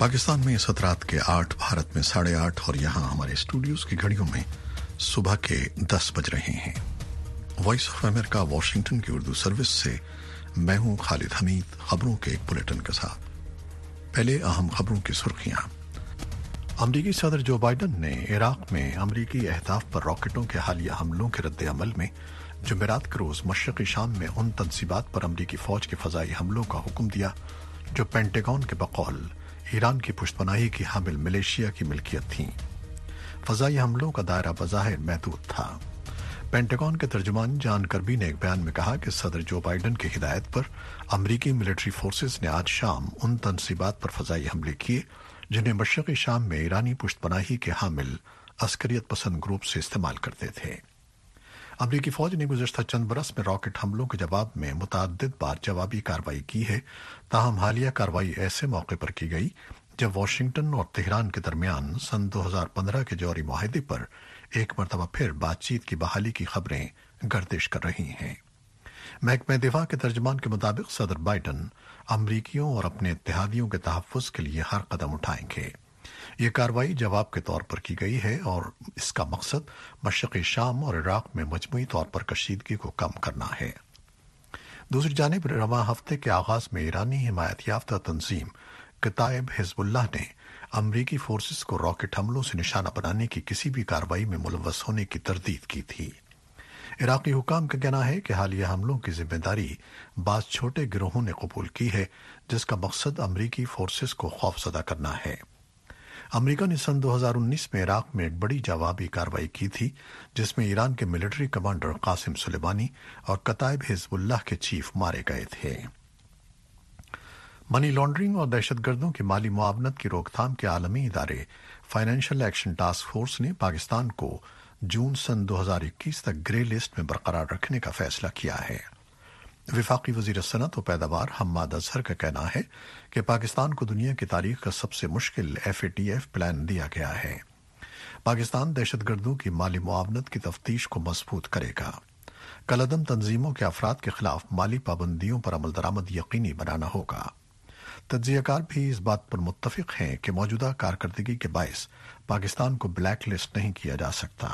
पाकिस्तान में इस रात के 8, भारत में 8:30 और यहाँ हमारे स्टूडियोज की घड़ियों में सुबह के 10 बज रहे हैं। वॉइस ऑफ अमेरिका वाशिंगटन की उर्दू सर्विस से मैं हूँ खालिद हमीद। खबरों के एक बुलेटिन के साथ पहले अहम खबरों की सुर्खियां। अमरीकी सदर जो बाइडन ने इराक में अमरीकी अहदाफ पर रॉकेटों के हालिया हमलों के रद्द अमल में जुमेरात के रोज मशरक़ी शाम में उन तनसीबात पर अमरीकी फौज के फजाई हमलों का हुक्म दिया जो पेंटागन के बकौल ईरान की पुष्तपनाही की हामिल मलेशिया की मिल्कियत थीं। फजाई हमलों का दायरा बज़ाहिर महदूद था। पेंटागन के तर्जुमान जॉन कर्बी ने एक बयान में कहा कि सदर जो बाइडन की हिदायत पर अमरीकी मिलिट्री फोर्सेस ने आज शाम उन तनसीबात पर फजाई हमले किए जिन्हें मशरक़ी शाम में ईरानी पुष्तपनाही के हामिल अस्करियत पसंद ग्रुप से इस्तेमाल करते थे। अमरीकी फौज ने गुज़श्ता चंद बरस में रॉकेट हमलों के जवाब में मुतअद्दिद बार जवाबी कार्रवाई की है। ताहम हालिया कार्रवाई ऐसे मौके पर की गई जब वाशिंगटन और तेहरान के दरमियान सन 2015 के जौहरी मुआहदे पर एक मरतबा फिर बातचीत की बहाली की खबरें गर्दिश कर रही हैं। महकमा दिफा के तर्जुमान के मुताबिक सदर बाइडन अमरीकियों और अपने इत्तेहादियों के तहफ़्फ़ुज़ के लिए हर कदम उठाएंगे। ये कार्रवाई जवाब के तौर पर की गई है और इसका मकसद मशरक़ी शाम और इराक में मजमूई तौर पर कशीदगी को कम करना है। दूसरी जानिब रवां हफ्ते के आगाज में ईरानी हिमायत याफ्ता तंजीम कताइब हिज़्बुल्लाह ने अमरीकी फोर्सेस को रॉकेट हमलों से निशाना बनाने की किसी भी कार्रवाई में मुलव्वस होने की तरदीद की थी। इराकी हुकाम का कहना है कि हालिया हमलों की जिम्मेदारी बाज़ छोटे गिरोहों ने कबूल की है जिसका मकसद अमरीकी फोर्सेस को खौफजदा करना है। अमरीका ने सन 2019 में इराक में एक बड़ी जवाबी कार्रवाई की थी जिसमें ईरान के मिलिट्री कमांडर कासिम सुलेमानी और कताइब हिज़्बुल्लाह के चीफ मारे गए थे। मनी लॉन्ड्रिंग और दहशतगर्दों की माली मुआवनत की रोकथाम के आलमी इदारे फाइनेंशियल एक्शन टास्क फोर्स ने पाकिस्तान को जून सन 2021 तक ग्रे लिस्ट में बरकरार रखने का फैसला किया है। विफाकी वजीर सनत व पैदावार हम्माद अजहर का कहना है कि पाकिस्तान को दुनिया की तारीख का सबसे मुश्किल FATF प्लान दिया गया है। पाकिस्तान दहशतगर्दों की माली मुआवनत की तफ्तीश को मजबूत करेगा। कलअदम तंजीमों के अफराद के खिलाफ माली पाबंदियों पर अमल दरामद यकीनी बनाना होगा। तज्जियाकार भी इस बात पर मुत्तफिक हैं कि मौजूदा कारकर्दगी के बायस पाकिस्तान को ब्लैक लिस्ट नहीं किया जा सकता।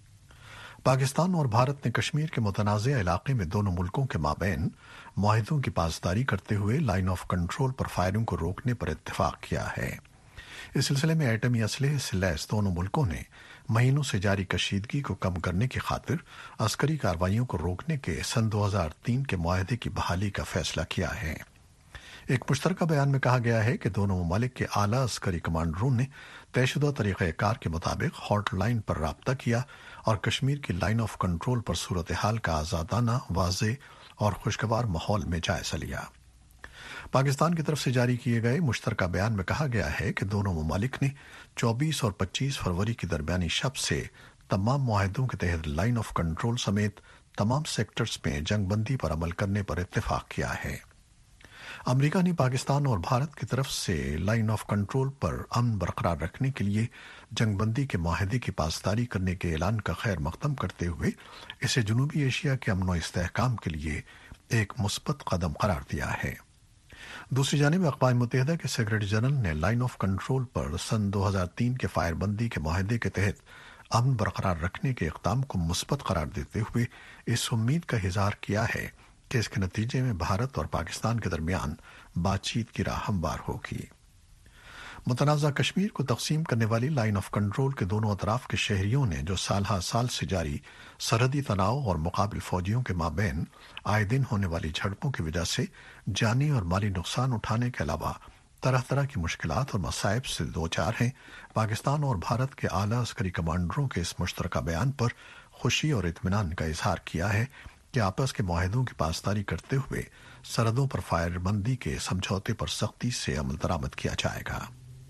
पाकिस्तान और भारत ने कश्मीर के मुतनाज़ इलाके में दोनों मुल्कों के माबैन मुआहिदों की पासदारी करते हुए लाइन ऑफ कंट्रोल पर फायरिंग को रोकने पर इत्तेफाक किया है। इस सिलसिले में एटमी असलहे से लैस दोनों मुल्कों ने महीनों से जारी कशीदगी को कम करने की खातिर अस्करी कार्रवाइयों को रोकने के सन 2003 के मुआहदे की बहाली का फैसला किया है। एक मुश्तरका बयान में कहा गया है कि दोनों ममालिक के आला अस्करी कमांडरों ने तयशुदा तरीक़ाकार के मुताबिक हॉटलाइन पर राब्ता किया और कश्मीर की लाइन ऑफ कंट्रोल पर सूरत हाल का आज़ादाना, वाज़े और खुशगवार माहौल में जायजा लिया। पाकिस्तान की तरफ से जारी किए गए मुश्तरका बयान में कहा गया है कि दोनों ममालिक ने 24 और 25 फरवरी की दरमियानी शब से तमाम मुआहिदों के तहत लाइन ऑफ कंट्रोल समेत तमाम सेक्टर्स में जंगबंदी पर अमल करने पर इत्तेफाक किया है। अमेरिका ने पाकिस्तान और भारत की तरफ से लाइन ऑफ कंट्रोल पर अमन बरकरार रखने के लिए जंगबंदी के माहदे की पासदारी करने के ऐलान का खैर मकदम करते हुए इसे जनूबी एशिया के अमन व इस्तेहकाम के लिए एक मुस्बत कदम करार दिया है। दूसरी जानिब अक़वाम मुत्तहिदा के सेक्रेटरी जनरल ने लाइन ऑफ कंट्रोल पर सन 2003 के फायरबंदी के माहदे के तहत अमन बरकरार रखने के इक़दाम को मुस्बत करार देते हुए इस उम्मीद का इज़हार किया है कि इसके नतीजे में भारत और पाकिस्तान के दरमियान बातचीत की राह हमवार होगी। मुतनाज़ा कश्मीर को तकसीम करने वाली लाइन ऑफ कंट्रोल के दोनों अतराफ के शहरियों ने जो साल से जारी सरहदी तनाव और मुकाबिल फौजियों के माबैन आए दिन होने वाली झड़पों की वजह से जानी और माली नुकसान उठाने के अलावा तरह तरह की मुश्किलात और मसाइब से दो चार हैं। पाकिस्तान और भारत के आला अस्करी कमांडरों के इस मुश्तरका बयान पर खुशी और इत्मीनान का इजहार किया है कि आपस के मुआहिदों की पासदारी करते हुए सरहदों पर फायरबंदी के समझौते पर सख्ती से अमल दरामद किया जाएगा।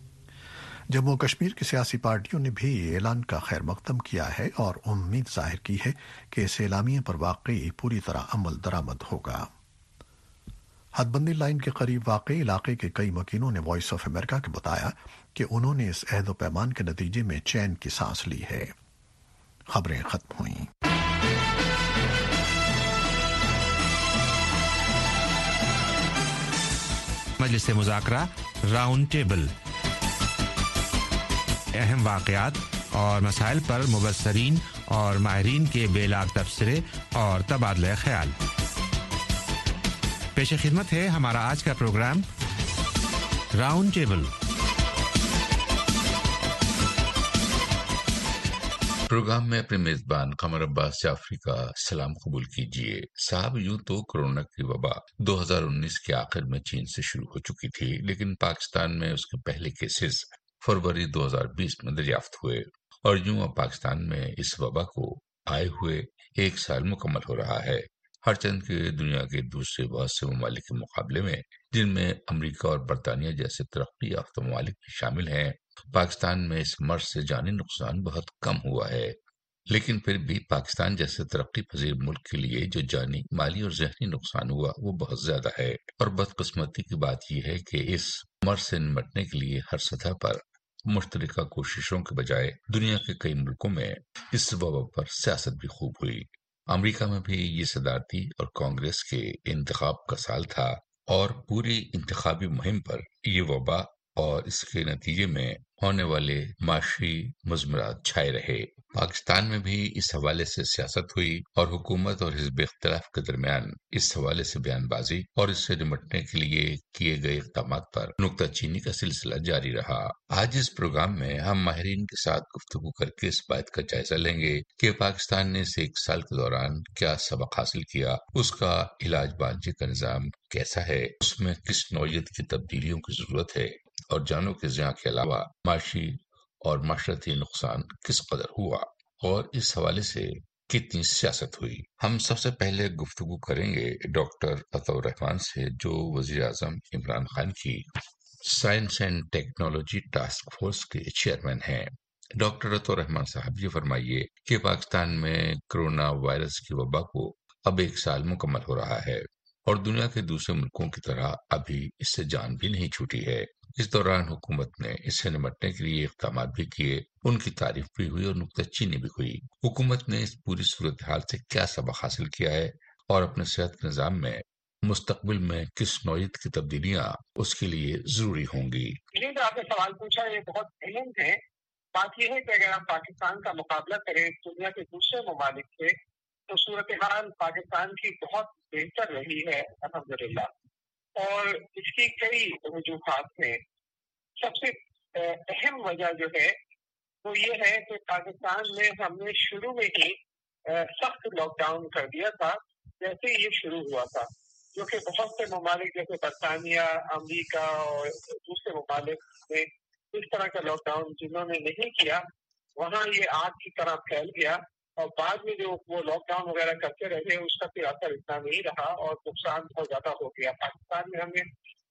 जम्मू कश्मीर की सियासी पार्टियों ने भी ऐलान का खैर मकदम किया है और उम्मीद जाहिर की है कि इस एलामिये पर वाकई पूरी तरह अमल दरामद होगा। हदबंदी लाइन के करीब वाकई इलाके के कई मकीनों ने वॉइस ऑफ अमेरिका को बताया कि उन्होंने इस अहद पैमान के नतीजे में चैन की सांस ली है। खबरें खत्म हुई। मजलिस मुज़ाकरा राउंड टेबल। اہم واقعات اور مسائل پر مبصرین اور ماہرین کے بے لاگ تبصرے اور تبادلہ خیال۔ پیش خدمت ہے ہمارا آج کا پروگرام راؤنڈ ٹیبل۔ پروگرام میں اپنے میزبان قمر عباس جعفری کا سلام قبول کیجیے۔ صاحب، یوں تو کورونا کی وبا 2019 کے آخر میں چین سے شروع ہو چکی تھی، لیکن پاکستان میں اس کے پہلے کیسز فروری 2020 میں دریافت ہوئے، اور یوں اب پاکستان میں اس وبا کو آئے ہوئے 1 سال مکمل ہو رہا ہے۔ ہر چند کے دنیا کے دوسرے بہت سے ممالک کے مقابلے میں، جن میں امریکہ اور برطانیہ جیسے ترقی یافتہ ممالک بھی شامل ہیں، پاکستان میں اس مرض سے جانی نقصان بہت کم ہوا ہے۔ لیکن پھر بھی پاکستان جیسے ترقی پذیر ملک کے لیے جو جانی، مالی اور ذہنی نقصان ہوا وہ بہت زیادہ ہے، اور بدقسمتی کی بات یہ ہے کہ اس مرض سے نمٹنے کے لیے ہر سطح پر مشترکہ کوششوں کے بجائے دنیا کے کئی ملکوں میں اس وبا پر سیاست بھی خوب ہوئی۔ امریکہ میں بھی یہ صدارتی اور کانگریس کے انتخاب کا سال تھا، اور پوری انتخابی مہم پر یہ وبا اور اس کے نتیجے میں ہونے والے معاشی مضمرات چھائے رہے۔ پاکستان میں بھی اس حوالے سے سیاست ہوئی، اور حکومت اور حزب اختلاف کے درمیان اس حوالے سے بیان بازی اور اس سے نمٹنے کے لیے کیے گئے اقدامات پر نکتہ چینی کا سلسلہ جاری رہا۔ آج اس پروگرام میں ہم ماہرین کے ساتھ گفتگو کر کے اس بات کا جائزہ لیں گے کہ پاکستان نے اس 1 سال کے دوران کیا سبق حاصل کیا، اس کا علاج معالجے کا نظام کیسا ہے، اس میں کس نوعیت کی تبدیلیوں کی ضرورت ہے، اور جانوں کے ضیاع کے علاوہ معاشی اور معاشرتی نقصان کس قدر ہوا، اور اس حوالے سے کتنی سیاست ہوئی۔ ہم سب سے پہلے گفتگو کریں گے ڈاکٹر عطاء الرحمن سے، جو وزیر اعظم عمران خان کی science and technology task force کے چیئرمین ہیں۔ ڈاکٹر عطاء الرحمن صاحب، یہ فرمائیے کہ پاکستان میں کرونا وائرس کی وبا کو اب 1 سال مکمل ہو رہا ہے، اور دنیا کے دوسرے ملکوں کی طرح ابھی اس سے جان بھی نہیں چھوٹی ہے۔ اس دوران حکومت نے اس سے نمٹنے کے لیے اقدامات بھی کیے، ان کی تعریف بھی ہوئی اور نکتہ چینی بھی ہوئی۔ حکومت نے اس پوری صورتحال سے کیا سبق حاصل کیا ہے، اور اپنے صحت کے نظام میں مستقبل میں کس نوعیت کی تبدیلیاں اس کے لیے ضروری ہوں گی؟ یہ جو آپ نے سوال پوچھا، یہ بہت اہم ہے۔ بات یہ ہے کہ اگر آپ پاکستان کا مقابلہ کریں دنیا کے دوسرے ممالک سے، تو صورتحال پاکستان کی بہت بہتر رہی ہے الحمدللہ، اور اس کی کئی وجوہات ہیں۔ سب سے اہم وجہ جو ہے وہ یہ ہے کہ پاکستان میں ہم نے شروع میں ہی سخت لاک ڈاؤن کر دیا تھا جیسے یہ شروع ہوا تھا، جو کہ بہت سے ممالک جیسے برطانیہ، امریکہ اور دوسرے ممالک میں اس طرح کا لاک ڈاؤن جنہوں نے نہیں کیا، وہاں یہ آگ کی طرح پھیل گیا، اور بعد میں جو وہ لاک ڈاؤن وغیرہ کرتے رہے اس کا پھر اثر اتنا نہیں رہا، اور نقصان بہت زیادہ ہو گیا۔ پاکستان میں ہم نے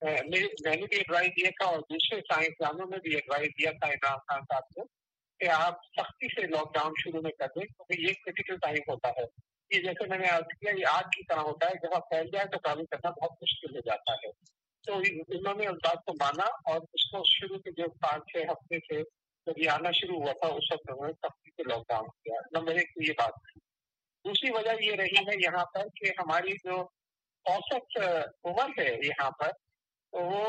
میں نے بھی ایڈوائز دیا تھا، اور دوسرے سائنسدانوں نے بھی ایڈوائز دیا تھا عمران خان صاحب کو، کہ آپ سختی سے لاک ڈاؤن شروع میں کر دیں، کیونکہ یہ کریٹیکل ٹائم ہوتا ہے۔ یہ جیسے میں نے عرض کیا، یہ آگ کی طرح ہوتا ہے، جب آپ پھیل جائے تو قابو کرنا بہت مشکل ہو جاتا ہے۔ تو انہوں نے اس بات کو مانا، اور اس کو شروع کے جو 5-6 ہفتے سے جب یہ آنا شروع ہوا تھا اس وقت انہوں نے سختی سے لاک ڈاؤن کیا۔ نمبر 1 تو یہ بات تھی۔ دوسری وجہ یہ رہی ہے یہاں پر کہ ہماری جو اوسط عمر ہے یہاں پر، وہ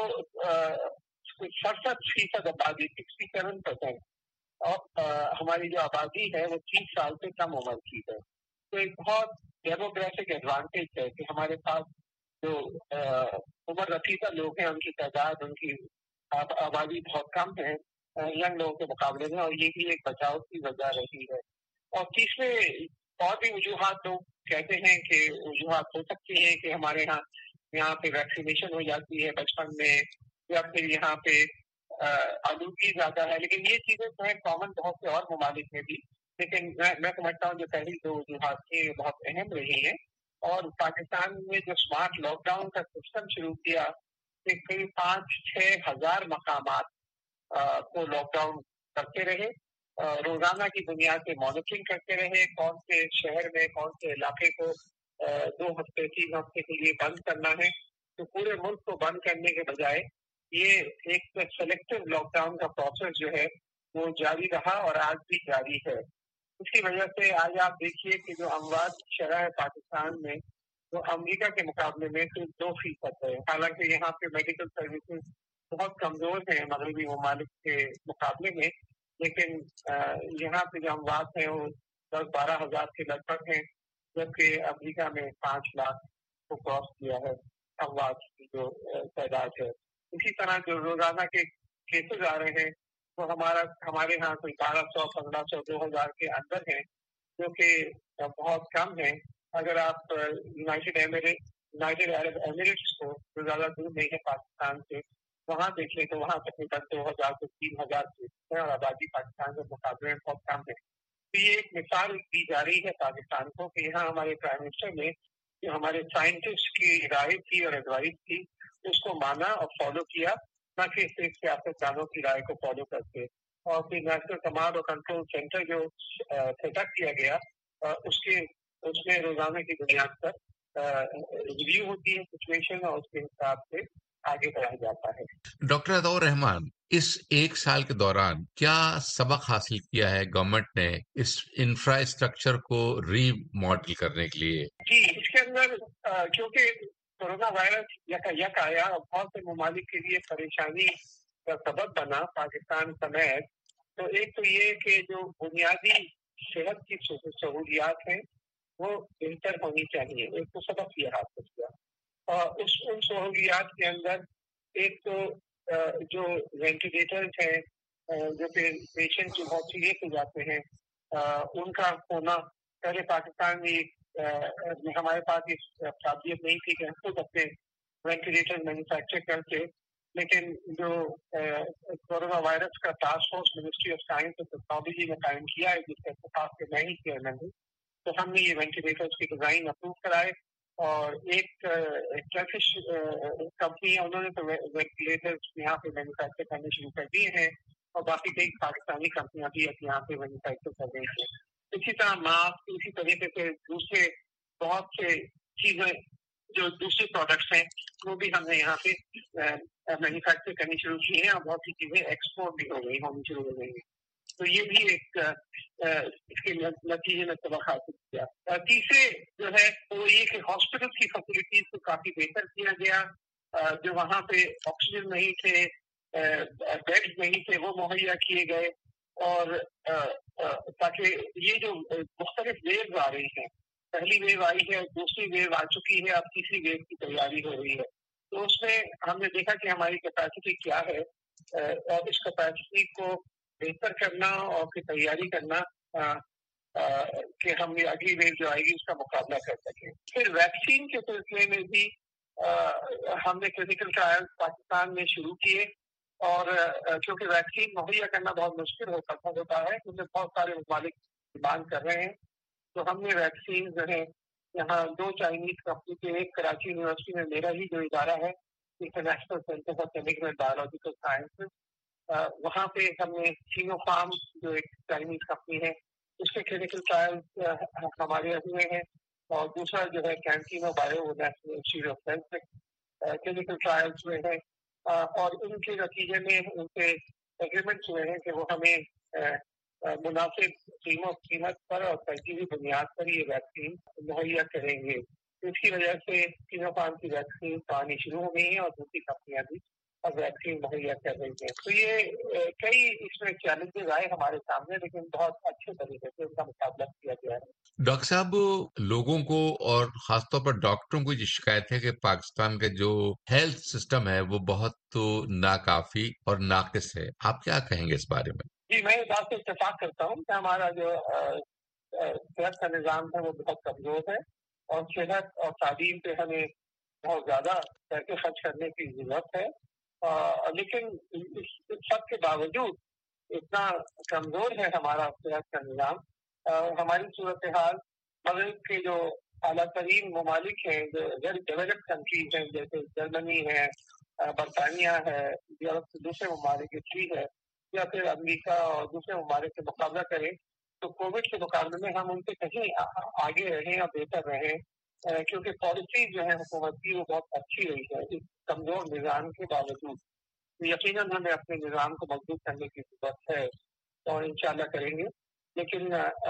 67% آبادی، 67%، اور ہماری جو آبادی ہے وہ 30 سال سے کم عمر کی ہے۔ تو ایک بہت ڈیموگرافک ایڈوانٹیج ہے کہ ہمارے پاس جو عمر رسیدہ لوگ ہیں ان کی تعداد، ان کی آبادی بہت کم ہے ینگ لوگوں کے مقابلے میں، اور یہ بھی ایک بچاؤ کی وجہ رہی ہے۔ اور تیسرے اور بھی وجوہات لوگ کہتے ہیں کہ وجوہات ہو سکتی ہیں کہ ہمارے یہاں پہ ویکسینیشن ہو جاتی ہے بچپن میں، یا پھر یہاں پہ آلودگی زیادہ ہے، لیکن یہ چیزیں تو ہیں کامن بہت سے اور ممالک میں بھی، لیکن میں سمجھتا ہوں جو پہلی 2 وجوہات تھیں بہت اہم رہی ہیں۔ اور پاکستان میں جو اسمارٹ لاک ڈاؤن کا سسٹم شروع کیا، کہ قریب 5-6 ہزار مقامات کو لاک ڈاؤن کرتے رہے، روزانہ کی بنیاد پہ مانیٹرنگ کرتے رہے، کون سے شہر میں کون سے علاقے کو 2 ہفتے 3 ہفتے کے لیے بند کرنا ہے۔ تو پورے ملک کو بند کرنے کے بجائے یہ ایک سلیکٹو لاک ڈاؤن کا پروسیس جو ہے وہ جاری رہا، اور آج بھی جاری ہے۔ اس کی وجہ سے آج آپ دیکھیے کہ جو اموات کی شرح ہے پاکستان میں، وہ امریکہ کے مقابلے میں صرف 2% ہے، حالانکہ یہاں پہ میڈیکل سروسز بہت کمزور ہیں مغربی ممالک کے مقابلے میں، لیکن یہاں پہ جو اموات ہیں وہ 10-12 ہزار کے لگ بھگ ہیں، جبکہ امریکہ میں 5 لاکھ کو کراس کیا ہے اموات کی جو تعداد ہے۔ اسی طرح جو روزانہ کے کیسز آ رہے ہیں وہ ہمارے ہاں کوئی 1200، 1500، 2000 کے اندر ہیں، جو کہ بہت کم ہے۔ اگر آپ یونائٹیڈ عرب ایمریٹس کو، جو زیادہ دور نہیں ہے پاکستان سے، وہاں دیکھ لیں تو وہاں تقریباً 2000 سے 3000 کے اور آبادی پاکستان کے مقابلے میں بہت کم ہے۔ تو یہ ایک مثال دی جا رہی ہے پاکستان کو کہ یہاں ہمارے پرائم منسٹر نے جو ہمارے سائنٹسٹ کی رائے تھی اور ایڈوائس تھی اس کو مانا اور فالو کیا، نہ کہ صرف سیاستدانوں کی رائے کو فالو کرتے۔ اور پھر نیشنل کمانڈ اور کنٹرول سینٹر جو سیٹ اپ کیا گیا، اس میں روزانہ کی بنیاد پر ریویو ہوتی ہے سچویشن، اور اس کے حساب سے آگے بڑھا جاتا ہے۔ ڈاکٹر عطاء الرحمان، اس ایک سال کے دوران کیا سبق حاصل کیا ہے گورنمنٹ نے اس انفراسٹرکچر کو ری ماڈل کرنے کے لیے؟ جی، اس کے اندر کیونکہ کورونا وائرس یک آیا اور بہت سے ممالک کے لیے پریشانی کا سبب بنا، پاکستان سمیت، تو ایک تو یہ کہ جو بنیادی صحت کی سہولیات ہیں وہ بہتر ہونی چاہیے۔ ایک تو سبق یہ حاصل کیا، اور ان سہولیات کے اندر ایک تو جو وینٹیلیٹرز ہیں، جو کہ پیشنٹ جو بہت سیریس ہو جاتے ہیں، ان کا ہونا۔ پہلے پاکستان میں ہمارے پاس یہ قابلیت نہیں تھی کہ ہم خود اپنے وینٹیلیٹر مینوفیکچر کرتے، لیکن جو کورونا وائرس کا task force ministry of science اور ٹیکنالوجی نے قائم کیا ہے، جس کا اتفاق سے میں ہی چیئرمین ہوں، تو ہم نے یہ وینٹیلیٹرز کی ڈیزائن اپروو کرائے، اور ایک ٹرکش کمپنی ہے، انہوں نے تو وینٹیلیٹرز یہاں پہ مینوفیکچر کرنے شروع کر دیے ہیں، اور باقی کئی پاکستانی کمپنیاں بھی یہاں پہ مینوفیکچر کر رہی ہیں۔ اسی طرح ماسک، اسی طریقے سے دوسرے بہت سے چیزیں جو دوسرے پروڈکٹس ہیں وہ بھی ہم نے یہاں پہ مینوفیکچر کرنی شروع کی ہیں، اور بہت سی چیزیں ایکسپورٹ بھی ہونی شروع ہو گئی ہیں۔ تو یہ بھی ایک اس کے نتیجے میں سبق حاصل کیا۔ تیسرے جو ہے وہ یہ کہ ہاسپٹل کی فیسلٹیز کو کافی بہتر کیا گیا، جو وہاں پہ آکسیجن نہیں تھے، بیڈز نہیں تھے، وہ مہیا کیے گئے، اور تاکہ یہ جو مختلف ویوز آ رہی ہیں، پہلی ویو آئی ہے، دوسری ویو آ چکی ہے، اب تیسری ویو کی تیاری ہو رہی ہے، تو اس میں ہم نے دیکھا کہ ہماری کیپیسٹی کیا ہے، اور اس کیپیسٹی کو بہتر کرنا اور پھر تیاری کرنا کہ ہم یہ اگلی ویو جو آئے گی اس کا مقابلہ کر سکیں۔ پھر ویکسین کے سلسلے میں بھی ہم نے کلینکل ٹرائل پاکستان میں شروع کیے، اور کیونکہ ویکسین مہیا کرنا بہت مشکل ہوتا ہے، کیونکہ بہت سارے ممالک ڈیمانڈ کر رہے ہیں، تو ہم نے ویکسین جو ہے یہاں 2 چائنیز کمپنی کے، ایک کراچی یونیورسٹی میں میرا ہی جو ادارہ ہے international centre for chemical and biological sciences, وہاں پہ ہم نے سینو فارم جو ایک چائنیز کمپنی ہے اس کے کلینکل ٹرائل ہمارے ہوئے ہیں، اور دوسرا جو ہے CanSino bio national institute of health clinical trials ہوئے ہیں، اور ان کے نتیجے میں ان سے ایگریمنٹس ہوئے ہیں کہ وہ ہمیں مناسب قیمت پر اور ترجیحی بنیاد پر یہ ویکسین مہیا کریں گے۔ اس کی وجہ سے سینو فارم کی ویکسین آنی شروع ہو گئی ہیں، اور دوسری کمپنیاں بھی اب ویکسین مہیا کر رہی ہیں۔ تو یہ کئی اس میں چیلنجز آئے ہمارے سامنے، لیکن بہت اچھے طریقے سے ان کا مقابلہ کیا گیا ہے۔ ڈاکٹر صاحب، لوگوں کو اور خاص طور پر ڈاکٹروں کو یہ شکایت ہے کہ پاکستان کا جو ہیلتھ سسٹم ہے وہ بہت ناکافی اور ناقص ہے، آپ کیا کہیں گے اس بارے میں؟ جی، میں اس بات سے اتفاق کرتا ہوں کہ ہمارا جو صحت کا نظام ہے وہ بہت کمزور ہے، اور صحت اور تعلیم پہ ہمیں بہت زیادہ پیسے خرچ کرنے کی ضرورت ہے، لیکن اس سب کے باوجود اتنا کمزور ہے ہمارا صحت کا نظام۔ ہماری صورتحال مغرب کے جو اعلیٰ ترین ممالک ہیں، جو ویل ڈیولپڈ کنٹریز ہیں، جیسے جرمنی ہے، برطانیہ ہے، یورپ کے دوسرے ممالک اٹلی ہے، یا پھر امریکہ اور دوسرے ممالک سے مقابلہ کریں تو کووڈ کے مقابلے میں ہم ان سے کہیں آگے رہیں اور بہتر رہیں، کیونکہ پالیسی جو ہے حکومت کی وہ بہت اچھی رہی ہے اس کمزور نظام کے باوجود۔ یقیناً ہمیں اپنے نظام کو مضبوط کرنے کی ضرورت ہے، اور انشاءاللہ کریں گے، لیکن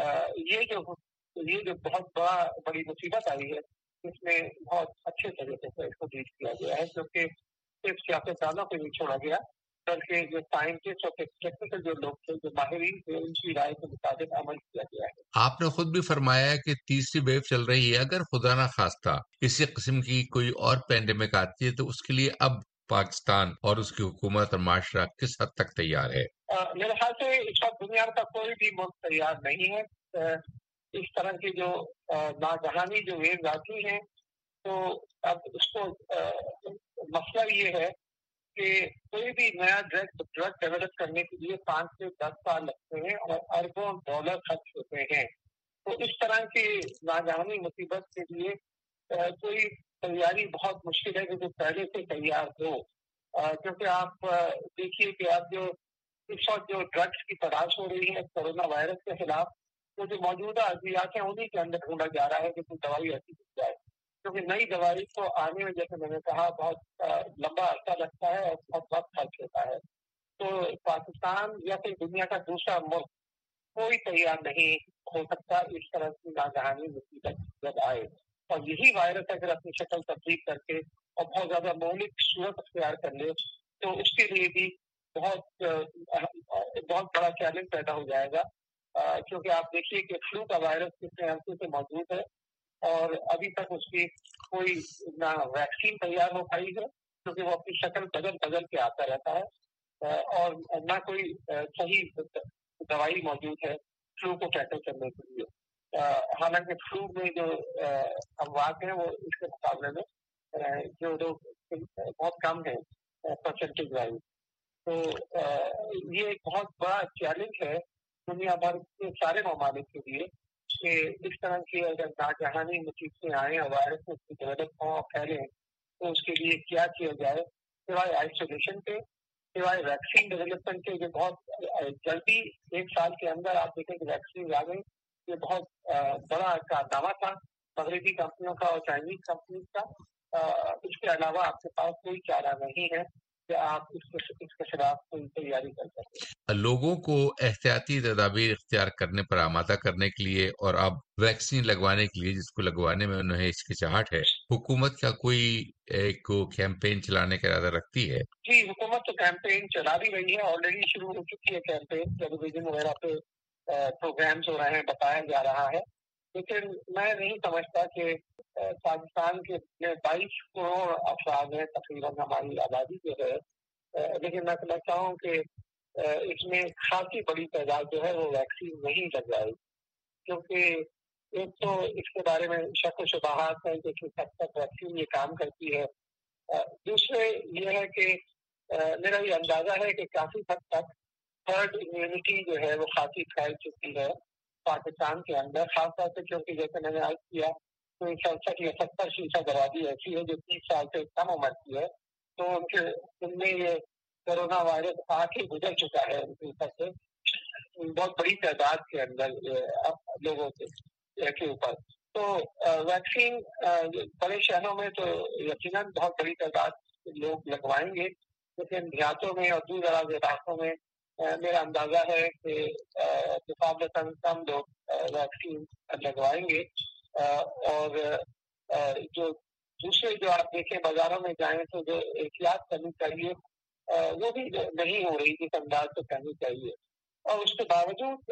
یہ جو بہت بڑی مصیبت آئی ہے اس میں بہت اچھے طریقے سے اس کو ڈیل کیا گیا ہے، کیونکہ صرف سیاستدانوں کو نہیں چھوڑا گیا، بلکہ جو سائنٹسٹ اور ٹیکنیکل جو لوگ تھے، جو ماہرین تھے، ان کی رائے کے مطابق عمل کیا گیا ہے۔ آپ نے خود بھی فرمایا ہے کہ تیسری ویو چل رہی ہے، اگر خدا نہ خواستہ اسی قسم کی کوئی اور پینڈیمک آتی ہے تو اس کے لیے اب پاکستان اور اس کی حکومت اور معاشرہ کس حد تک تیار ہے؟ میرے خیال سے اس وقت دنیا کا کوئی بھی ملک تیار نہیں ہے۔ اس طرح کی جو ناگہانی جو ویو آتی ہیں، تو اب اس کو مسئلہ یہ ہے کہ کوئی بھی نیا ڈرگ ڈیولپ کرنے کے لیے 5 سے 10 سال لگتے ہیں اور اربوں ڈالر خرچ ہوتے ہیں۔ تو اس طرح کی ناگہانی مصیبت کے لیے کوئی تیاری بہت مشکل ہے کہ جو پہلے سے تیار ہو، کیونکہ آپ دیکھیے کہ اب جو اس وقت جو ڈرگس کی تلاش ہو رہی ہے کورونا وائرس کے خلاف، وہ جو موجودہ ادویات ہیں انہیں کے اندر ڈھونڈا جا رہا ہے کہ کوئی دوائی ایسی مل جائے، کیونکہ نئی دوائی کو آنے میں، جیسے میں نے کہا، بہت لمبا عرصہ لگتا ہے اور بہت وقت خرچ ہوتا ہے۔ تو پاکستان یا پھر دنیا کا دوسرا ملک کوئی تیار نہیں ہو سکتا اس طرح کی ناگہانی مصیبت جب آئے، اور یہی وائرس اگر اپنی شکل تبدیل کر کے اور بہت زیادہ مہلک صورت اختیار کر لے تو اس کے لیے بھی بہت بڑا چیلنج پیدا ہو جائے گا، کیونکہ آپ دیکھیے کہ فلو کا وائرس کتنے عرصے سے موجود ہے اور ابھی تک اس کی کوئی نہ ویکسین تیار ہو پائی ہے، کیونکہ وہ اپنی شکل بدل کے آتا رہتا ہے، اور نہ کوئی صحیح دوائی موجود ہے فلو کو ٹیکل کرنے کے لیے۔ حالانکہ فلو میں جو اموات ہیں وہ اس کے مقابلے میں جو لوگ بہت کم ہیں پرسنٹیج وائز، تو یہ ایک بہت بڑا چیلنج ہے دنیا بھر کے سارے ممالک کے لیے کہ اس طرح کی اگر ناگہانی مصیبتیں آئیں اور وائرس میں ڈیولپ ہوں اور پھیلیں تو اس کے لیے کیا کیا جائے، سوائے آئسولیشن کے، سوائے ویکسین ڈیولپمنٹ کے، جو بہت جلدی 1 سال کے اندر آپ دیکھیں کہ ویکسین آ گئی، یہ بہت بڑا کارنامہ تھا مغربی کمپنیوں کا اور چائنیز کمپنیز کا۔ اس کے علاوہ آپ کے پاس کوئی چارہ نہیں ہے کہ آپ اس کے خلاف کوئی تیاری کر سکیں۔ لوگوں کو احتیاطی تدابیر اختیار کرنے پر آمادہ کرنے کے لیے اور اب ویکسین لگوانے کے لیے، جس کو لگوانے میں انہیں ہچکچاہٹ ہے، حکومت کا کوئی ایک کیمپین چلانے کا ارادہ رکھتی ہے؟ جی، حکومت تو کیمپین چلا بھی رہی ہے، آلریڈی شروع ہو چکی ہے کیمپین، ٹیلی ویژن وغیرہ پہ پروگرامز ہو رہے ہیں، بتایا جا رہا ہے، لیکن میں نہیں سمجھتا کہ پاکستان کے 22 کروڑ افراد ہیں تقریباً ہماری آبادی جو ہے، لیکن میں سمجھتا ہوں کہ اس میں خاصی بڑی تعداد جو ہے وہ ویکسین نہیں لگوائی، کیونکہ ایک تو اس کے بارے میں شک و شبہات ہیں کہ کس حد تک ویکسین یہ کام کرتی ہے، دوسرے یہ ہے کہ میرا یہ اندازہ ہے کہ کافی حد تک ہرڈ امیونٹی جو ہے وہ خاصی پھیل چکی ہے پاکستان کے اندر، خاص طور سے کیونکہ جیسے میں نے عرض کیا کوئی 67 یا 70% آبادی ایسی ہے جو 30 سال سے کم عمر کی ہے، تو ان میں یہ کورونا وائرس آ کے گزر چکا ہے ان کے اوپر سے بہت بڑی تعداد کے اندر لوگوں کے اوپر۔ تو ویکسین بڑے شہروں میں تو یقیناً بہت بڑی تعداد لوگ لگوائیں گے، لیکن دیہاتوں میں اور دور دراز علاقوں میں میرا اندازہ ہے کہ مقابلتاً کم لوگ ویکسین لگوائیں گے، اور جو دوسرے جو آپ دیکھیں بازاروں میں جائیں تو جو احتیاط کرنی چاہیے وہ بھی نہیں ہو رہی جس انداز سے کرنی چاہیے، اور اس کے باوجود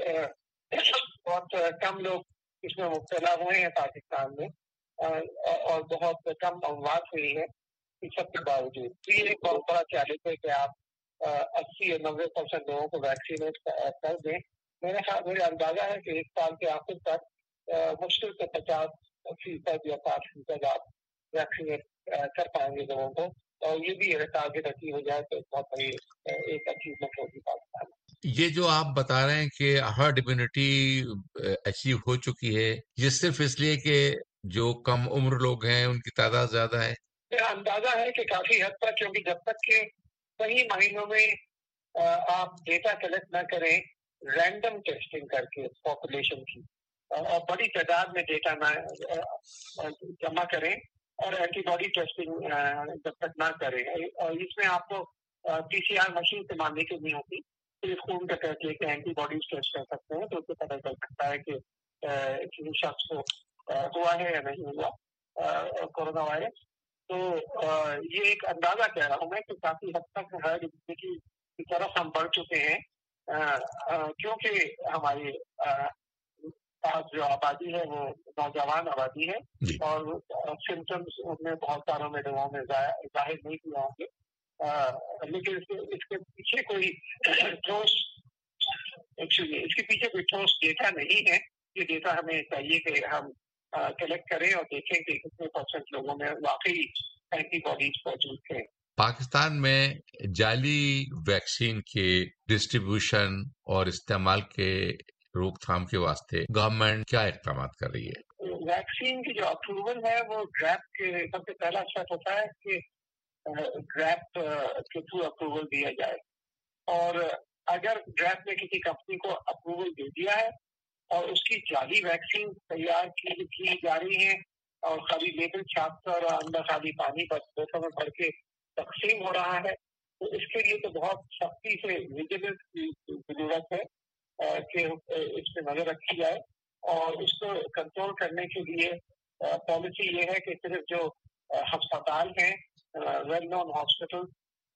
بہت کم لوگ اس میں مبتلا ہوئے ہیں پاکستان میں، اور بہت کم اموات ہوئی ہے اس سب کے باوجود۔ تو یہ ایک بہت بڑا چیلنج ہے کہ آپ 80 یا 90% لوگوں کو ویکسینیٹ کر دیں۔ میرا اندازہ ہے کہ 1 سال کے آخر تک مشکل سے 50% یا 60% آپ ویکسینیٹ کر پائیں گے لوگوں کو، اور یہ بھی اگر ٹارگیٹ اچیو ہو جائے تو بہت بڑی ایک اچیومنٹ ہوگی پاکستان۔ یہ جو آپ بتا رہے ہیں کہ ہرڈ امیونٹی اچیو ہو چکی ہے، یہ صرف اس لیے کہ جو کم عمر لوگ ہیں ان کی تعداد زیادہ ہے؟ میرا اندازہ ہے کہ کافی حد تک، کیونکہ جب تک کہ کئی مہینوں میں آپ ڈیٹا کلیکٹ نہ کریں رینڈم ٹیسٹنگ کر کے پاپولیشن کی، اور بڑی تعداد میں ڈیٹا نہ جمع کریں اور اینٹی باڈی ٹیسٹنگ جب تک نہ کریں، اور اس میں آپ کو PCR مشین سے ماننے کی نہیں ہوتی، صرف خون کا ٹیسٹ لے کے اینٹی باڈیز ٹیسٹ کر سکتے ہیں، تو اس سے پتہ چل سکتا ہے کہ کسی شخص کو ہوا ہے یا نہیں ہوا کورونا وائرس۔ تو یہ ایک اندازہ کہہ رہا ہوں میں کہ کافی حد تک ہرڈ امیونٹی کی طرف ہم بڑھ چکے ہیں، کیونکہ ہماری پاس جو آبادی ہے وہ نوجوان آبادی ہے اور سمٹمس ان میں بہت ساروں میں لوگوں میں ظاہر نہیں کیا ہوں گے، لیکن اس کے پیچھے کوئی ٹھوس اس کے پیچھے کوئی ٹھوس ڈیٹا نہیں ہے. یہ ڈیٹا ہمیں چاہیے کہ ہم کلیکٹ کریں اور دیکھیں کہ کتنے % لوگوں میں واقعی اینٹی باڈیز موجود تھے. پاکستان میں جعلی ویکسین کے ڈسٹریبیوشن اور استعمال کے روک تھام کے واسطے گورنمنٹ کیا اقدامات کر رہی ہے؟ ویکسین کی جو اپروول ہے وہ گریپ کے سب سے پہلا اسٹیپ ہوتا ہے کہ گریپ کے تھرو اپروول دیا جائے، اور اگر گریپ نے کسی کمپنی کو اپروول دے دیا ہے اور اس کی جعلی ویکسین تیار کی جا رہی ہے اور خالی لیبل چھاپ کر اور اندر خالی پانی بوتلوں میں بھر کے تقسیم ہو رہا ہے، تو اس کے لیے تو بہت سختی سے ویجیلنس کی ضرورت ہے کہ اس پہ نظر رکھی جائے، اور اس کو کنٹرول کرنے کے لیے پالیسی یہ ہے کہ صرف جو ہسپتال ہیں ویل نون ہاسپٹل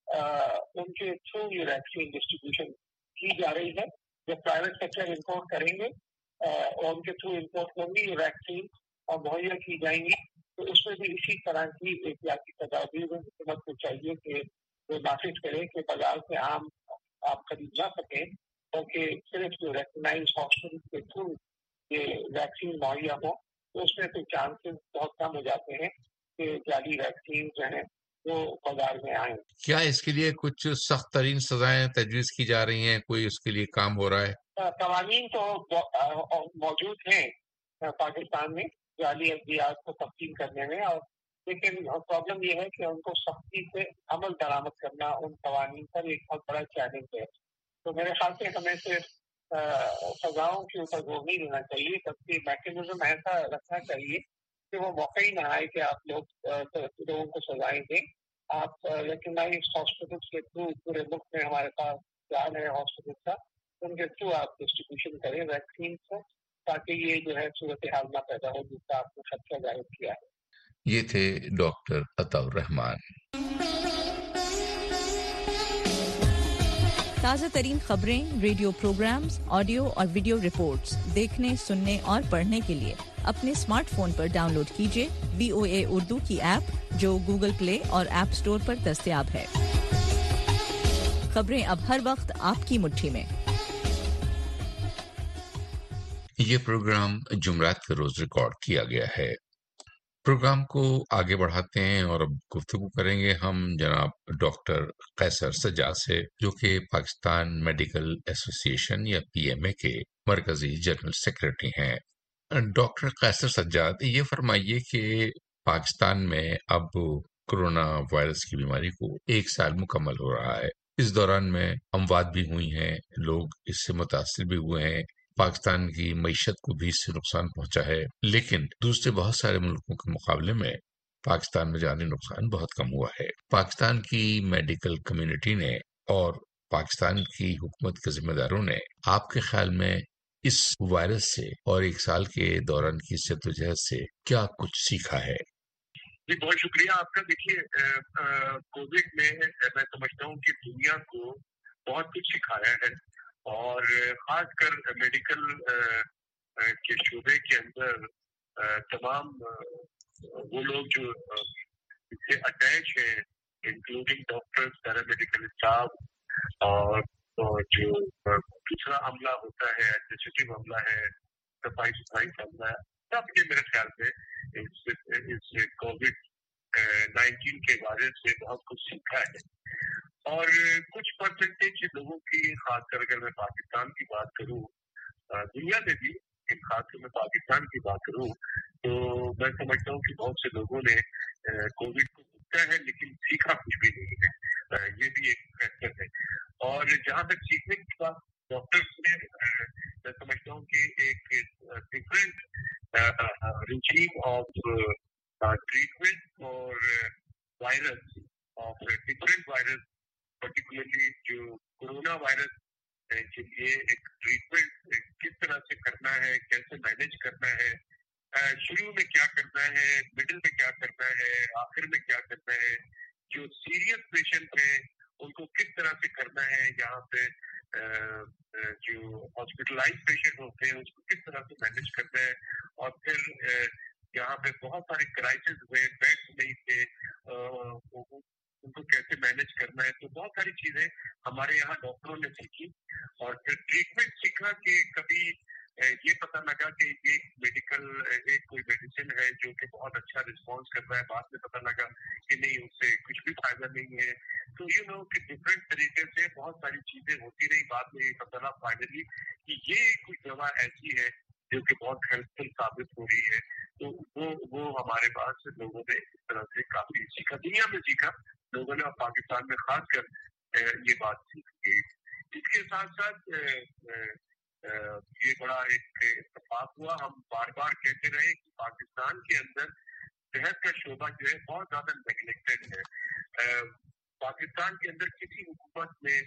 ان کے تھرو یہ ویکسین ڈسٹریبیوشن کی جا رہی ہے. جب پرائیویٹ سیکٹر امپورٹ کریں گے اور ان کے تھرو امپورٹ ہوں گی یہ ویکسین اور مہیا کی جائیں گی، تو اس میں بھی اسی طرح کی احتیاطی تدابیر حکومت کو چاہیے کہ وہ نافذ کرے کہ بازار سے عام آپ خرید نہ سکیں، کیونکہ صرف جو ریکگنائز ہاسپٹل کے تھرو یہ ویکسین مہیا ہو تو اس میں تو چانسز بہت کم ہو جاتے ہیں کہ جعلی ویکسین جو ہیں وہ بازار میں آئیں. کیا اس کے لیے کچھ سخت ترین سزائیں تجویز کی جا رہی ہیں؟ کوئی اس کے لیے کام ہو رہا ہے؟ قوانین تو موجود ہیں پاکستان میں جعلی ادویات کو تقسیم کرنے میں، اور لیکن پرابلم یہ ہے کہ ان کو سختی سے عمل درآمد کرنا ان قوانین پر ایک بہت بڑا چیلنج ہے. تو میرے خیال سے ہمیں صرف سزاؤں کے اوپر زور نہیں دینا چاہیے، بلکہ میکینزم ایسا رکھنا چاہیے کہ وہ موقع ہی نہ آئے کہ آپ لوگوں کو سزائیں دیں. آپ ریکگنائز ہاسپٹل کے تھرو پورے ملک میں ہمارے پاس پلان ہے ہاسپٹل کا، ان کے تھرو آپ ڈسٹریبیوشن کریں ویکسین کو، تاکہ یہ جو ہے صورتحال نہ پیدا ہو جس کا آپ نے خدشہ ظاہر کیا ہے. یہ تھے ڈاکٹر عطا الرحمان. تازہ ترین خبریں، ریڈیو پروگرامز، آڈیو اور ویڈیو رپورٹس دیکھنے، سننے اور پڑھنے کے لیے اپنے اسمارٹ فون پر ڈاؤن لوڈ کیجیے VOA اردو کی ایپ جو گوگل پلے اور ایپ اسٹور پر دستیاب ہے. خبریں اب ہر وقت آپ کی مٹھی میں. یہ پروگرام جمعرات کے روز ریکارڈ کیا گیا ہے. پروگرام کو آگے بڑھاتے ہیں اور اب گفتگو کریں گے ہم جناب ڈاکٹر قیصر سجاد سے، جو کہ پاکستان میڈیکل ایسوسی ایشن یا PMA کے مرکزی جنرل سیکرٹری ہیں. ڈاکٹر قیصر سجاد، یہ فرمائیے کہ پاکستان میں اب کورونا وائرس کی بیماری کو 1 سال مکمل ہو رہا ہے. اس دوران میں اموات بھی ہوئی ہیں، لوگ اس سے متاثر بھی ہوئے ہیں، پاکستان کی معیشت کو بھی اس سے نقصان پہنچا ہے، لیکن دوسرے بہت سارے ملکوں کے مقابلے میں پاکستان میں جانی نقصان بہت کم ہوا ہے. پاکستان کی میڈیکل کمیونٹی نے اور پاکستان کی حکومت کے ذمہ داروں نے آپ کے خیال میں اس وائرس سے اور 1 سال کے دوران کی جدوجہد سے کیا کچھ سیکھا ہے؟ جی بہت شکریہ آپ کا. دیکھیے کووڈ میں میں سمجھتا ہوں کہ دنیا کو بہت کچھ سکھایا ہے، اور خاص کر میڈیکل کے شعبے کے اندر تمام وہ لوگ جو اس سے اٹیچ ہیں، انکلوڈنگ ڈاکٹرز، پیرامیڈیکل اسٹاف، اور جو دوسرا عملہ ہوتا ہے، ایڈمنسٹریٹو عملہ ہے، صفائی عملہ ہے، سب یہ میرے خیال سے اس COVID-19 کے وائرس سے بہت کچھ سیکھا ہے. اور کچھ پرسنٹیج لوگوں کی، خاص کر اگر میں پاکستان کی بات کروں، دنیا میں بھی خاص کر میں پاکستان کی بات کروں، تو میں سمجھتا ہوں کہ بہت سے لوگوں نے کووڈ کو سیکھا ہے لیکن سیکھا کچھ بھی نہیں ہے. یہ بھی ایک فیکٹر ہے. اور جہاں تک سیکھنے کی بات، ڈاکٹرز نے میں سمجھتا ہوں کہ ایک different regime of treatment for virus, of different virus, particularly جو کورونا وائرس کے لیے ایک ٹریٹمنٹ کس طرح سے کرنا ہے، کیسے مینیج کرنا ہے، شروع میں کیا کرنا ہے، مڈل میں کیا کرنا ہے، آخر میں کیا کرنا ہے. جو سیریس پیشنٹ ہیں ان کو کس طرح سے کرنا ہے، یہاں پہ جو ہاسپٹلائز پیشنٹ ہوتے ہیں اس کو کس طرح سے مینیج کرنا ہے، اور پھر یہاں پہ بہت سارے کرائسس ہوئے، بیڈس نہیں تھے، ان کو کیسے مینیج کرنا ہے. تو بہت ساری چیزیں ہمارے یہاں ڈاکٹروں نے سیکھی، اور پھر ٹریٹمنٹ سیکھا کہ کبھی یہ پتہ لگا کہ ایک میڈیکل کوئی میڈیسن ہے جو کہ بہت اچھا رسپانس کر رہا ہے، بعد میں پتہ لگا کہ نہیں اس سے کچھ بھی فائدہ نہیں ہے. تو کہ ڈفرینٹ طریقے سے بہت ساری چیزیں ہوتی رہی. بعد میں یہ پتہ لگا فائنلی کہ یہ کوئی دوا ایسی ہے جو کہ بہت ہیلپ فل ثابت ہو رہی ہے. تو وہ ہمارے پاس لوگوں نے اس طرح سے کافی سیکھا، دنیا میں سیکھا لوگوں نے، اور پاکستان میں خاص کر یہ بات سیکھ گئی. اس کے ساتھ ساتھ یہ بڑا ایک اتفاق ہوا. ہم بار بار کہتے رہے کہ پاکستان کے اندر صحت کا شعبہ جو ہے بہت زیادہ نیگلیکٹڈ ہے. پاکستان کے اندر کسی حکومت نے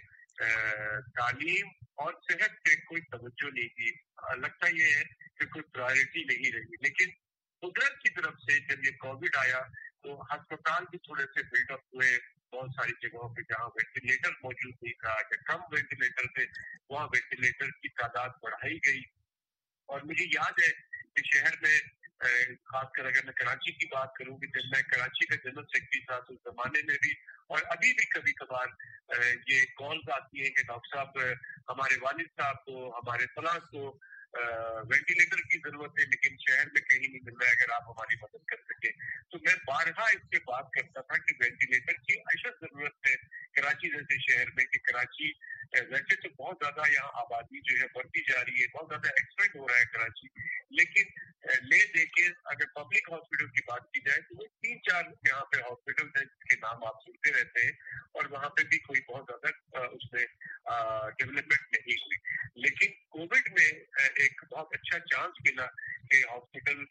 تعلیم اور صحت پہ کوئی توجہ نہیں دی. لگتا یہ ہے کہ کوئی پرائرٹی نہیں رہی. لیکن قدرت کی طرف سے جب یہ کووڈ آیا تو ہسپتال بھی تھوڑے سے بلڈ اپ ہوئے بہت ساری جگہوں پہ جہاں وینٹیلیٹر موجود نہیں تھا یا کم وینٹیلیٹر تھے، وہاں وینٹیلیٹر کی تعداد بڑھائی گئی. اور مجھے یاد ہے کہ شہر میں خاص کر اگر میں کراچی کی بات کروں کہ جب میں کراچی کا جنرل سیکرٹری تھا تو اس زمانے میں بھی اور ابھی بھی کبھی کبھار یہ کالز آتی ہیں کہ ڈاکٹر صاحب ہمارے والد صاحب کو، ہمارے فلاں کو وینٹیلیٹر کی ضرورت ہے لیکن شہر میں کہیں نہیں مل رہا ہے، اگر آپ ہماری مدد کر سکیں. تو میں بارہا اس سے بات کرتا تھا کہ وینٹیلیٹر کی اشد ضرورت ہے کراچی جیسے شہر میں. کہ کراچی ویسے تو بہت زیادہ یہاں آبادی جو ہے بڑھتی جا رہی ہے، بہت زیادہ ایکسپینڈ ہو رہا ہے کراچی، لیکن لے دے کے اگر پبلک ہاسپٹل کی بات کی جائے تو وہ 3-4 یہاں پہ ہاسپٹل ہیں جس کے نام آپ سنتے رہتے ہیں، اور وہاں پہ بھی کوئی بہت زیادہ اس میں ڈیولپمنٹ نہیں ہوئی. لیکن کووڈ میں ایک بہت اچھا چانس ملا کہ ہاسپٹل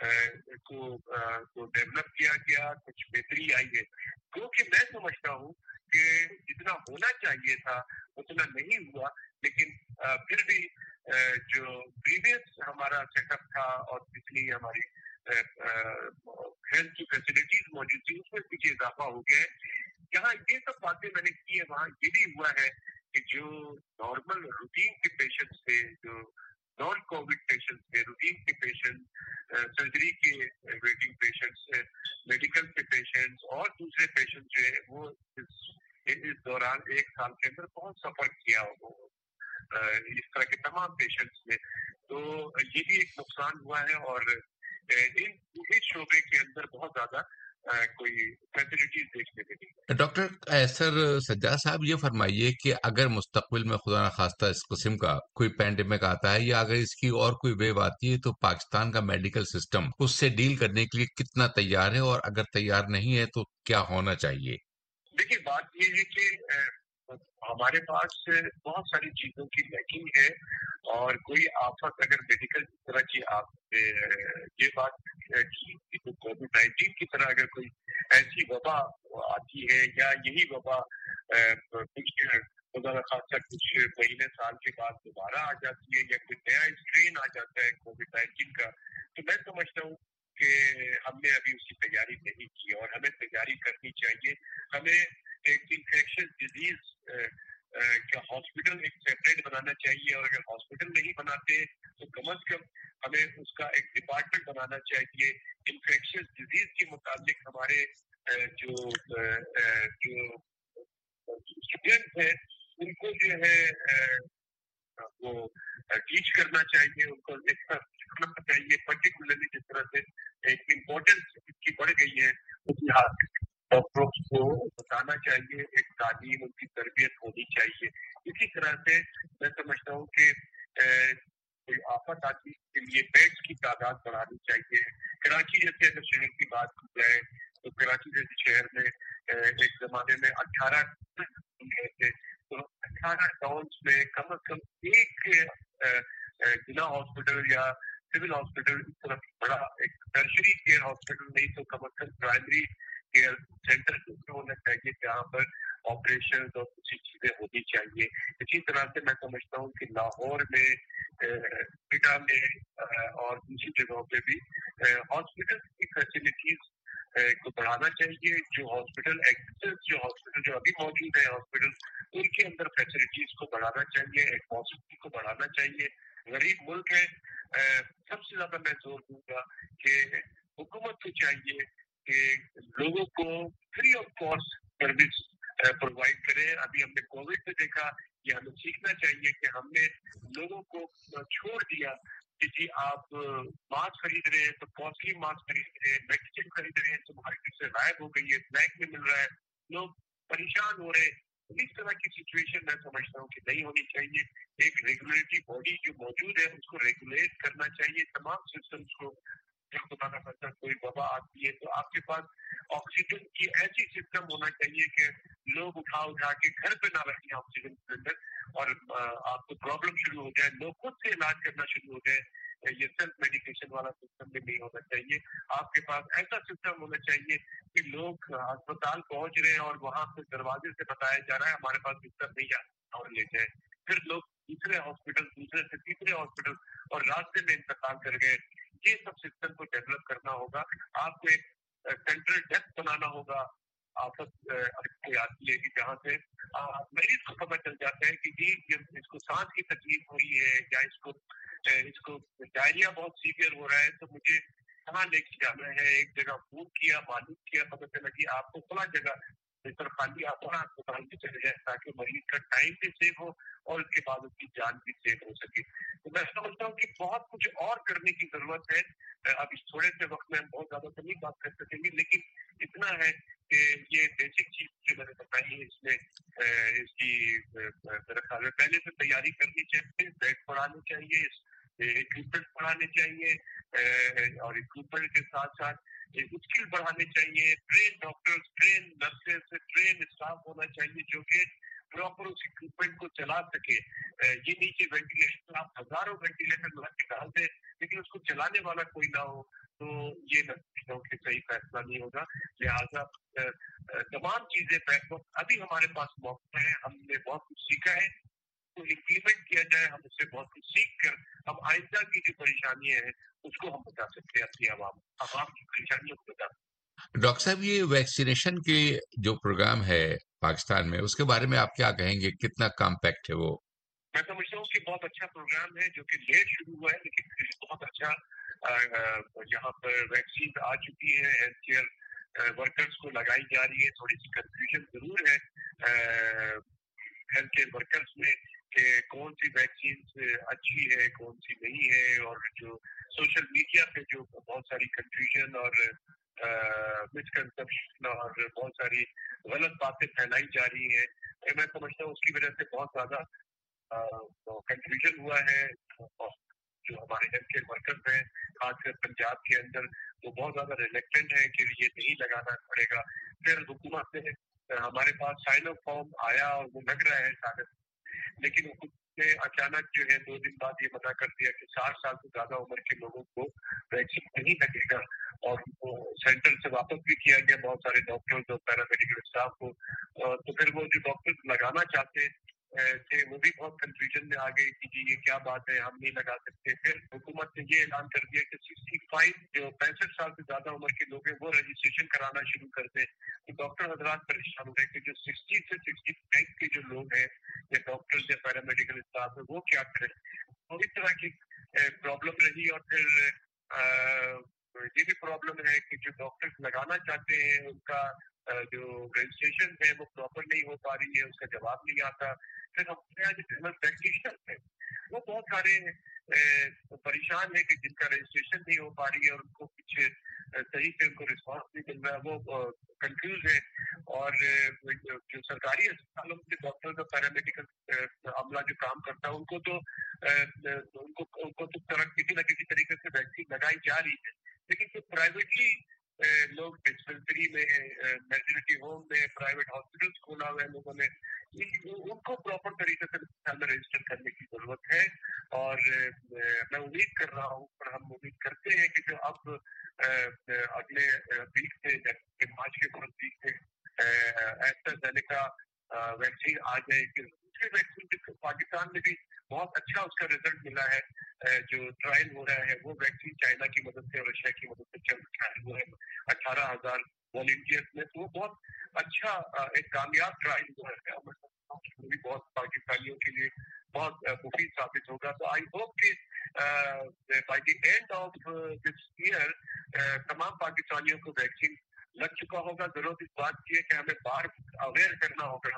کو ڈیولپ کیا گیا، کچھ بہتری آئی ہے. کیونکہ میں سمجھتا ہوں کہ جتنا ہونا چاہیے تھا اتنا نہیں ہوا، لیکن پھر بھی جو پریویس ہمارا سیٹ اپ تھا اور جتنی ہماری ہیلتھ کی فیسلٹیز موجود تھی اس میں کچھ اضافہ ہو گیا ہے. جہاں یہ سب باتیں میں نے کی ہیں وہاں یہ بھی ہوا ہے کہ جو نارمل روٹین کے پیشنٹس تھے، جو نان کووڈ پیشنٹس تھے، روٹین کے پیشنٹ، سرجری کے ویٹنگ پیشنٹس، میڈیکل کے پیشنٹس اور دوسرے پیشنٹ جو ہے وہ اس دوران 1 سال کے اندر بہت سفر کیا اس طرح کے تمام پیشنٹس نے. تو یہ بھی ایک نقصان ہوا ہے، اور اس شعبے کے اندر بہت زیادہ کوئی فیسلٹیز دیکھنے میں نہیں. ڈاکٹر ایسر سجاد صاحب یہ فرمائیے کہ اگر مستقبل میں خدا نخواستہ اس قسم کا کوئی پینڈیمک آتا ہے یا اگر اس کی اور کوئی ویو آتی ہے تو پاکستان کا میڈیکل سسٹم اس سے ڈیل کرنے کے لیے کتنا تیار ہے، اور اگر تیار نہیں ہے تو کیا ہونا چاہیے؟ دیکھیے بات یہ ہے کہ ہمارے پاس بہت ساری چیزوں کی لیکنگ ہے، اور کوئی آفت اگر میڈیکل کی طرح کی آپ یہ بات کی تو کووڈ-19 کی طرح اگر کوئی ایسی وبا آتی ہے یا یہی وبا کچھ خدا نخواستہ کچھ مہینے سال کے بعد دوبارہ آ جاتی ہے یا کوئی نیا اسٹرین آ جاتا ہے کووڈ-19 کا، تو میں سمجھتا ہوں کہ ہم نے ابھی اس کی تیاری نہیں کی اور ہمیں تیاری کرنی چاہیے. ہمیں ایک انفیکشس ڈیزیز کا ہاسپٹل ایک سیپریٹ بنانا چاہیے، اور اگر ہاسپٹل نہیں بناتے تو کم از کم ہمیں اس کا ایک ڈپارٹمنٹ بنانا چاہیے. انفیکشس ڈیزیز کے متعلق ہمارے جو اسٹوڈنٹ ہیں ان کو جو ہے وہ ٹیچ کرنا چاہیے، ان کو سکھانا چاہیے، پرٹیکولرلی جس طرح سے ایک امپورٹینس کی بڑھ گئی ہے اس لحاظ سے ڈاکٹروں کو بتانا چاہیے، ایک تعلیم ان کی تربیت ہونی چاہیے. اسی طرح سے میں سمجھتا ہوں کہ کوئی آفت آتی کے لیے بیڈس کی تعداد بڑھانی چاہیے. کراچی جیسے اگر شہر کی بات کی جائے تو کراچی جیسے شہر میں ایک زمانے میں 18 تھے، تو 18 ٹاؤنس میں کم از کم ایک ضلع ہاسپٹل یا سول ہاسپٹل اس طرح بڑا ایک ٹرشری کیئر ہاسپٹل نہیں تو کم از کم پرائمری کیئر سینٹر ہونا چاہیے جہاں پر آپریشن اور دوسری چیزیں ہونی چاہیے. اسی طرح سے میں سمجھتا ہوں کہ لاہور میں، کوئٹہ میں اور دوسری جگہوں پہ بھی ہاسپٹل کی فیسلٹیز کو بڑھانا چاہیے. جو ہاسپٹل ایکسس جو ابھی موجود ہے ہاسپٹل, ان کے اندر فیسلٹیز کو بڑھانا چاہیے, ایٹماسفیئر کو بڑھانا چاہیے. غریب ملک ہے. سب سے زیادہ میں زور دوں گا کہ حکومت کو چاہیے کہ لوگوں کو free of cost service provide کرے. ابھی ہم نے کووڈ میں دیکھا, یہ ہمیں سیکھنا چاہیے کہ ہم نے لوگوں کو چھوڑ دیا کہ جی آپ ماسک خرید رہے ہیں تو کاسٹلی ماسک خرید رہے ہیں, میڈیسن خرید رہے ہیں تو مارکیٹ سے غائب ہو گئی ہے, بلیک میں مل رہا ہے, لوگ پریشان ہو رہے ہیں. اس طرح کی سچویشن میں سمجھتا ہوں کہ نہیں ہونی چاہیے. ایک ریگولیٹری باڈی جو موجود ہے اس کو ریگولیٹ کرنا چاہیے, تمام سسٹمس کو. جب خدا نہ خاصہ کوئی وبا آتی ہے تو آپ کے پاس آکسیجن کی ایسی سسٹم ہونا چاہیے کہ لوگ اٹھا کے گھر پہ نہ رکھیں آکسیجن سلنڈر, اور آپ کو پرابلم شروع ہو جائے, لوگ خود سے علاج کرنا شروع ہو جائے. یہ سیلف میڈیکیشن والا سسٹم بھی نہیں ہونا چاہیے. آپ کے پاس ایسا سسٹم ہونا چاہیے کہ لوگ ہسپتال پہنچ رہے ہیں اور وہاں سے دروازے سے بتایا جا رہا ہے ہمارے پاس بستر نہیں آتا اور لے جائے. پھر لوگ دوسرے ہاسپٹل, دوسرے سے تیسرے ہاسپٹل اور راستے میں انتقال کر گئے. یہ سب سسٹم کو ڈیولپ کرنا ہوگا. آپ کو ایک سینٹرل ڈیسک بنانا ہوگا آفت کوئی آتی ہے کہ جہاں سے مریض کو پتہ چل جاتا ہے کہ جی اس کو سانس کی تکلیف ہو رہی ہے یا اس کو ڈائریا بہت سیویئر ہو رہا ہے تو مجھے کہاں لے کے جانا ہے. ایک جگہ فون کیا, معلوم کیا, پتہ چلا کہ آپ کو فلاں جگہ بستر خالی, آپ وہاں اسپتال میں چلے جائیں تاکہ مریض کا ٹائم بھی سیو ہو اور اس کے بعد اس کی جان بھی سیو ہو سکے. تو میں سمجھتا ہوں کہ بہت کچھ اور کرنے کی ضرورت ہے. اب اس تھوڑے سے وقت میں ہم بہت زیادہ تو نہیں بات کر سکیں گے, لیکن اتنا ہے کہ یہ بیسک چیز جو میں نے بتائی ہے اس میں اس کی میرے خیال میں پہلے سے تیاری کرنی چاہیے. بیڈ بڑھانے چاہیے, اکوپمنٹ بڑھانے چاہیے, اور اکوپمنٹ کے ساتھ ساتھ اسکل بڑھانے چاہیے. Train doctors, train nurses, train staff ہونا چاہیے جو کہ پراپر اس اکوپمنٹ کو چلا سکے. یہ نہیں کہ وینٹیلیٹر آپ ہزاروں وینٹیلیٹر لگ کے ڈال دیں لیکن اس کو چلانے والا کوئی نہ ہو تو یہ نتیجوں کے صحیح فیصلہ نہیں ہوگا. لہٰذا تمام چیزیں ابھی ہمارے پاس موقع ہے, ہم نے بہت کچھ سیکھا ہے تو امپلیمنٹ کیا جائے. ہم اس سے بہت کچھ سیکھ کر ہم آئندہ کی جو پریشانیاں ہیں اس کو ہم بتا سکتے ہیں, اپنی عوام کی پریشانیوں کو بتا سکتے ہیں. ڈاکٹر صاحب یہ ویکسینیشن کے جو پروگرام ہے پاکستان میں اس کے بارے میں آپ کیا کہیں گے, کتنا کمپیکٹ ہے وہ؟ میں سمجھتا ہوں کہ بہت اچھا پروگرام ہے جو کہ لیٹ شروع ہوا ہے لیکن بہت اچھا. یہاں پر ویکسین آ چکی ہے, ہیلتھ کیئر ورکرز کو لگائی جا رہی ہے. تھوڑی سی کنفیوژن ضرور ہے ہیلتھ کیئر ورکرز میں کہ کون سی ویکسین اچھی ہے کون سی نہیں ہے, اور جو سوشل میڈیا پہ جو بہت ساری کنفیوژن اور مسکنسپشن اور بہت ساری غلط باتیں پھیلائی جا رہی ہیں, میں سمجھتا ہوں اس کی وجہ سے بہت زیادہ کنفیوژن ہوا ہے. جو ہمارے ہیلتھ کیئر ورکرز ہیں خاص کر پنجاب کے اندر وہ بہت زیادہ ریلیکٹنٹ ہے کہ یہ نہیں لگانا پڑے گا. پھر حکومت نے ہمارے پاس سائن آف فارم آیا اور وہ لگ رہا ہے شاید, لیکن حکومت نے اچانک جو ہے 2 دن بعد یہ منع کر دیا کہ 60 سال سے زیادہ عمر کے لوگوں کو ویکسین نہیں لگے گا, اور وہ سینٹر سے واپس بھی کیا گیا بہت سارے ڈاکٹرز اور پیرامیڈیکل اسٹاف کو. تو پھر وہ جو ڈاکٹرز لگانا چاہتے تھے وہ بھی بہت کنفیوژن میں آ گئی کہ جی یہ کیا بات ہے, ہم نہیں لگا سکتے. پھر حکومت نے یہ اعلان کر دیا کہ 65 جو 65 سال سے زیادہ عمر کے لوگ ہیں وہ رجسٹریشن کرانا شروع کر دیں. تو ڈاکٹر حضرات پریشان ہو رہے کہ جو 60 سے 65 کے جو لوگ ہیں یا ڈاکٹر یا پیرامیڈیکل اسٹاف ہے وہ کیا کریں. اور اس طرح کی پرابلم رہی. اور پھر یہ بھی پرابلم ہے کہ جو ڈاکٹر لگانا چاہتے ہیں ان کا جو رجسٹریشن ہے وہ پراپر نہیں ہو پا رہی ہے, اس کا جواب نہیں آتا. پھر ہمارے جو جنرل پریکٹیشنر ہے وہ بہت سارے پریشان ہیں کہ جن کا رجسٹریشن نہیں ہو پا رہی ہے اور ان کو کچھ صحیح سے ان کو رسپانس نہیں مل رہا ہے, وہ کنفیوز ہے. اور جو سرکاری اسپتالوں کے ڈاکٹر اور پیرامیڈیکل عملہ جو کام کرتا ہے ان کو کسی نہ کسی طریقے سے ویکسین لگائی جا رہی ہے, لیکن جو پرائیویٹلی لوگ ڈسپینسری میں, میٹرنٹی ہوم میں, پرائیویٹ ہاسپٹلس کھولا ہوا ہے لوگوں نے, ان کو پراپر طریقے سے رجسٹر کرنے کی ضرورت ہے. اور میں امید کر رہا ہوں اور ہم امید کرتے ہیں کہ جو اب اگلے ویک سے مارچ کے فرسٹ ویک سے ایسٹرازینیکا ویکسین آ جائے کہ دوسری ویکسین پاکستان میں بھی بہت اچھا اس کا رزلٹ ملا ہے. جو ٹرائل ہو رہا ہے وہ ویکسین چائنا کی مدد سے اور رشیا کی مدد سے چل رہا ہے. وہ ہے 18,000 والنٹیئرز میں. تو وہ بہت اچھا ایک کامیاب ٹرائل ہوا ہے. وہ بھی بہت پاکستانیوں کے لیے بہت مفید ثابت ہوگا. تو آئی ہوپ کہ by the end of this year تمام پاکستانیوں کو ویکسین لگ چکا ہوگا. ضرورت اس بات کی ہے کہ ہمیں بار اویئر کرنا ہوگا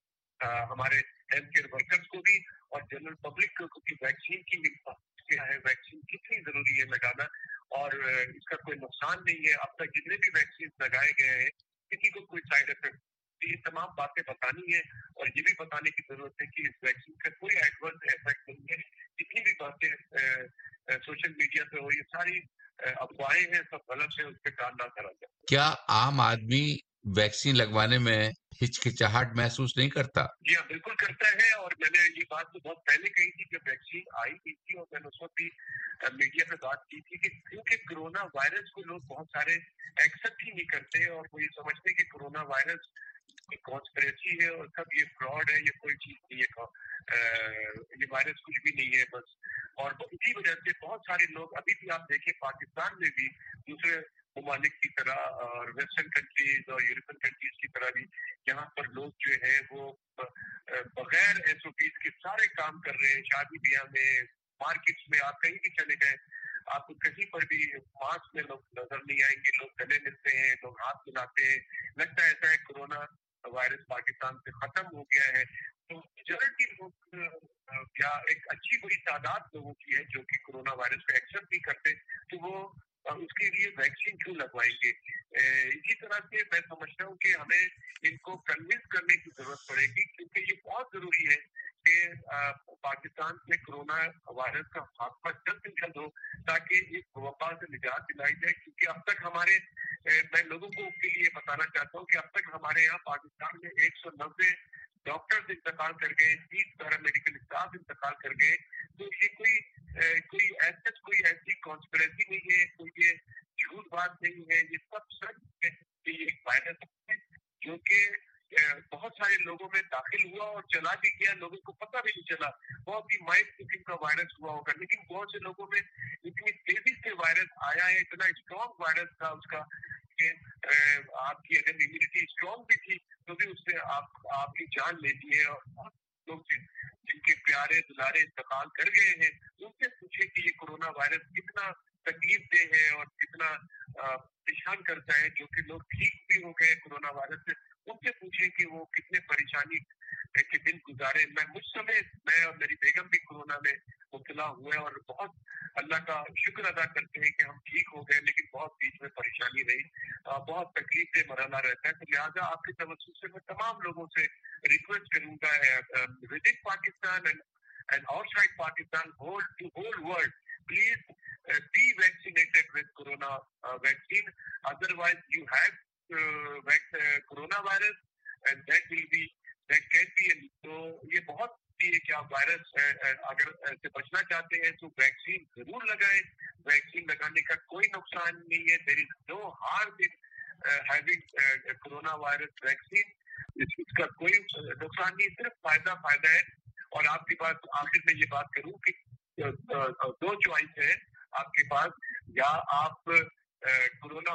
ہمارے ہیلتھ کیئر ورکرز کو بھی اور جنرل پبلک کو کہ ویکسین کی کیا ہے, ویکسین کتنی ضروری ہے لگانا, اور اس کا کوئی نقصان نہیں ہے. اب تک جتنے بھی ویکسین لگائے گئے ہیں کسی کو کوئی سائڈ افیکٹ, یہ تمام باتیں بتانی ہے اور یہ بھی بتانے کی ضرورت ہے کہ اس ویکسین کا کوئی ایڈورس افیکٹ نہیں ہے. جتنی بھی باتیں سوشل میڈیا پہ ہو یہ ساری افواہیں ہیں, سب غلط ہے, اس پہ کام نہ کرا جائے. کیا عام آدمی ویکسین لگوانے میں ہچکچاہٹ محسوس نہیں کرتا؟ جی ہاں, بالکل کرتا ہے. اور میں نے یہ بات تو بہت پہلے کہی تھی کہ ویکسین آئی ہوئی تھی, اور میں نے اس وقت بھی میڈیا پہ بات کی تھی کہ کیونکہ کرونا وائرس کو لوگ بہت سارے ایکسپٹ ہی نہیں کرتے اور وہ یہ سمجھتے کہ کرونا وائرس کوئی کانسپریسی ہے اور سب یہ فراڈ ہے, یہ کوئی چیز نہیں ہے, یہ وائرس کچھ بھی نہیں ہے بس. اور اسی وجہ سے بہت سارے لوگ ابھی بھی آپ دیکھیں پاکستان میں بھی دوسرے ممالک کی طرح اور ویسٹرن کنٹریز اور یورپین کنٹریز کی طرح بھی یہاں پر لوگ جو ہے وہ بغیر SOPs کے سارے کام کر رہے ہیں. شادی بیاہ میں, مارکیٹس میں, آپ کہیں بھی چلے گئے آپ کو کہیں پر بھی ماسک میں لوگ نظر نہیں آئیں گے. لوگ گلے ملتے ہیں, لوگ ہاتھ ملاتے ہیں. لگتا ہے ایسا ہے کورونا وائرس پاکستان سے ختم ہو گیا ہے. تو میجورٹی لوگ کیا ایک اچھی بڑی تعداد لوگوں کی ہے جو کہ کورونا وائرس کو ایکسپٹ نہیں کرتے, تو وہ اس کے لیے ویکسین کیوں لگوائیں گے. اسی طرح سے میں سمجھتا ہوں کہ ہمیں ان کو کنونس کرنے کی ضرورت پڑے گی کیونکہ یہ بہت ضروری ہے کہ پاکستان سے کورونا وائرس کا خاتمہ جلد سے جلد ہو تاکہ اس وبا سے نجات دلائی جائے. کیونکہ اب تک ہمارے میں لوگوں کو کے لیے بتانا چاہتا ہوں کہ اب تک ہمارے یہاں پاکستان میں 190 ڈاکٹرز انتقال کر گئے, 30 پیرامیڈیکل اسٹاف انتقال کر گئے. تو یہ کوئی ایسی کانسپریسی نہیں ہے, کوئی یہ جھوٹ بات نہیں ہے, یہ سب سچ ہے کہ یہ ایک وائرس ہے جو کہ بہت سارے لوگوں میں داخل ہوا اور چلا بھی گیا, لوگوں کو پتہ بھی نہیں چلا. بہت ہی مائلڈ قسم کا وائرس ہوا ہوگا, لیکن بہت سے لوگوں میں اتنی تیزی سے وائرس آیا ہے, اتنا اسٹرانگ وائرس تھا اس کا کہ آپ کی اگر امیونٹی اسٹرانگ بھی تھی تو بھی اس سے آپ کی جان لیتی ہے. اور بہت لوگ جن کے پیارے دلارے انتقال کر گئے ہیں ان سے پوچھے کہ یہ کورونا وائرس کتنا تکلیف دہ ہے اور کتنا پریشان کرتا ہے. جو کہ لوگ ٹھیک بھی ہو گئے کورونا وائرس سے, ان سے پوچھیں کہ وہ کتنے پریشانی کے دن گزارے. مجھ سمیت میں اور میری بیگم بھی کورونا میں مبتلا ہوئے اور بہت اللہ کا شکر ادا کرتے ہیں کہ ہم ٹھیک ہو گئے, لیکن بہت بیچ میں پریشانی رہی, بہت تکلیف دہ مرحلہ رہتا ہے. تو لہٰذا آپ کے توسط سے میں تمام لوگوں سے ریکویسٹ کروں گا within Pakistan and outside Pakistan, whole world, please be vaccinated with corona vaccine. Otherwise you have coronavirus and that can be. تو یہ بہت ہے کہ آپ وائرس اگر سے بچنا چاہتے ہیں تو ویکسین ضرور لگائیں. ویکسین لگانے کا کوئی نقصان نہیں ہے. there is no harm in having corona virus vaccine. اس کا کوئی نقصان نہیں, صرف فائدہ ہے. اور آپ کے پاس آخر میں یہ بات کروں کہ 2 چوائس ہے آپ کے پاس, یا آپ کورونا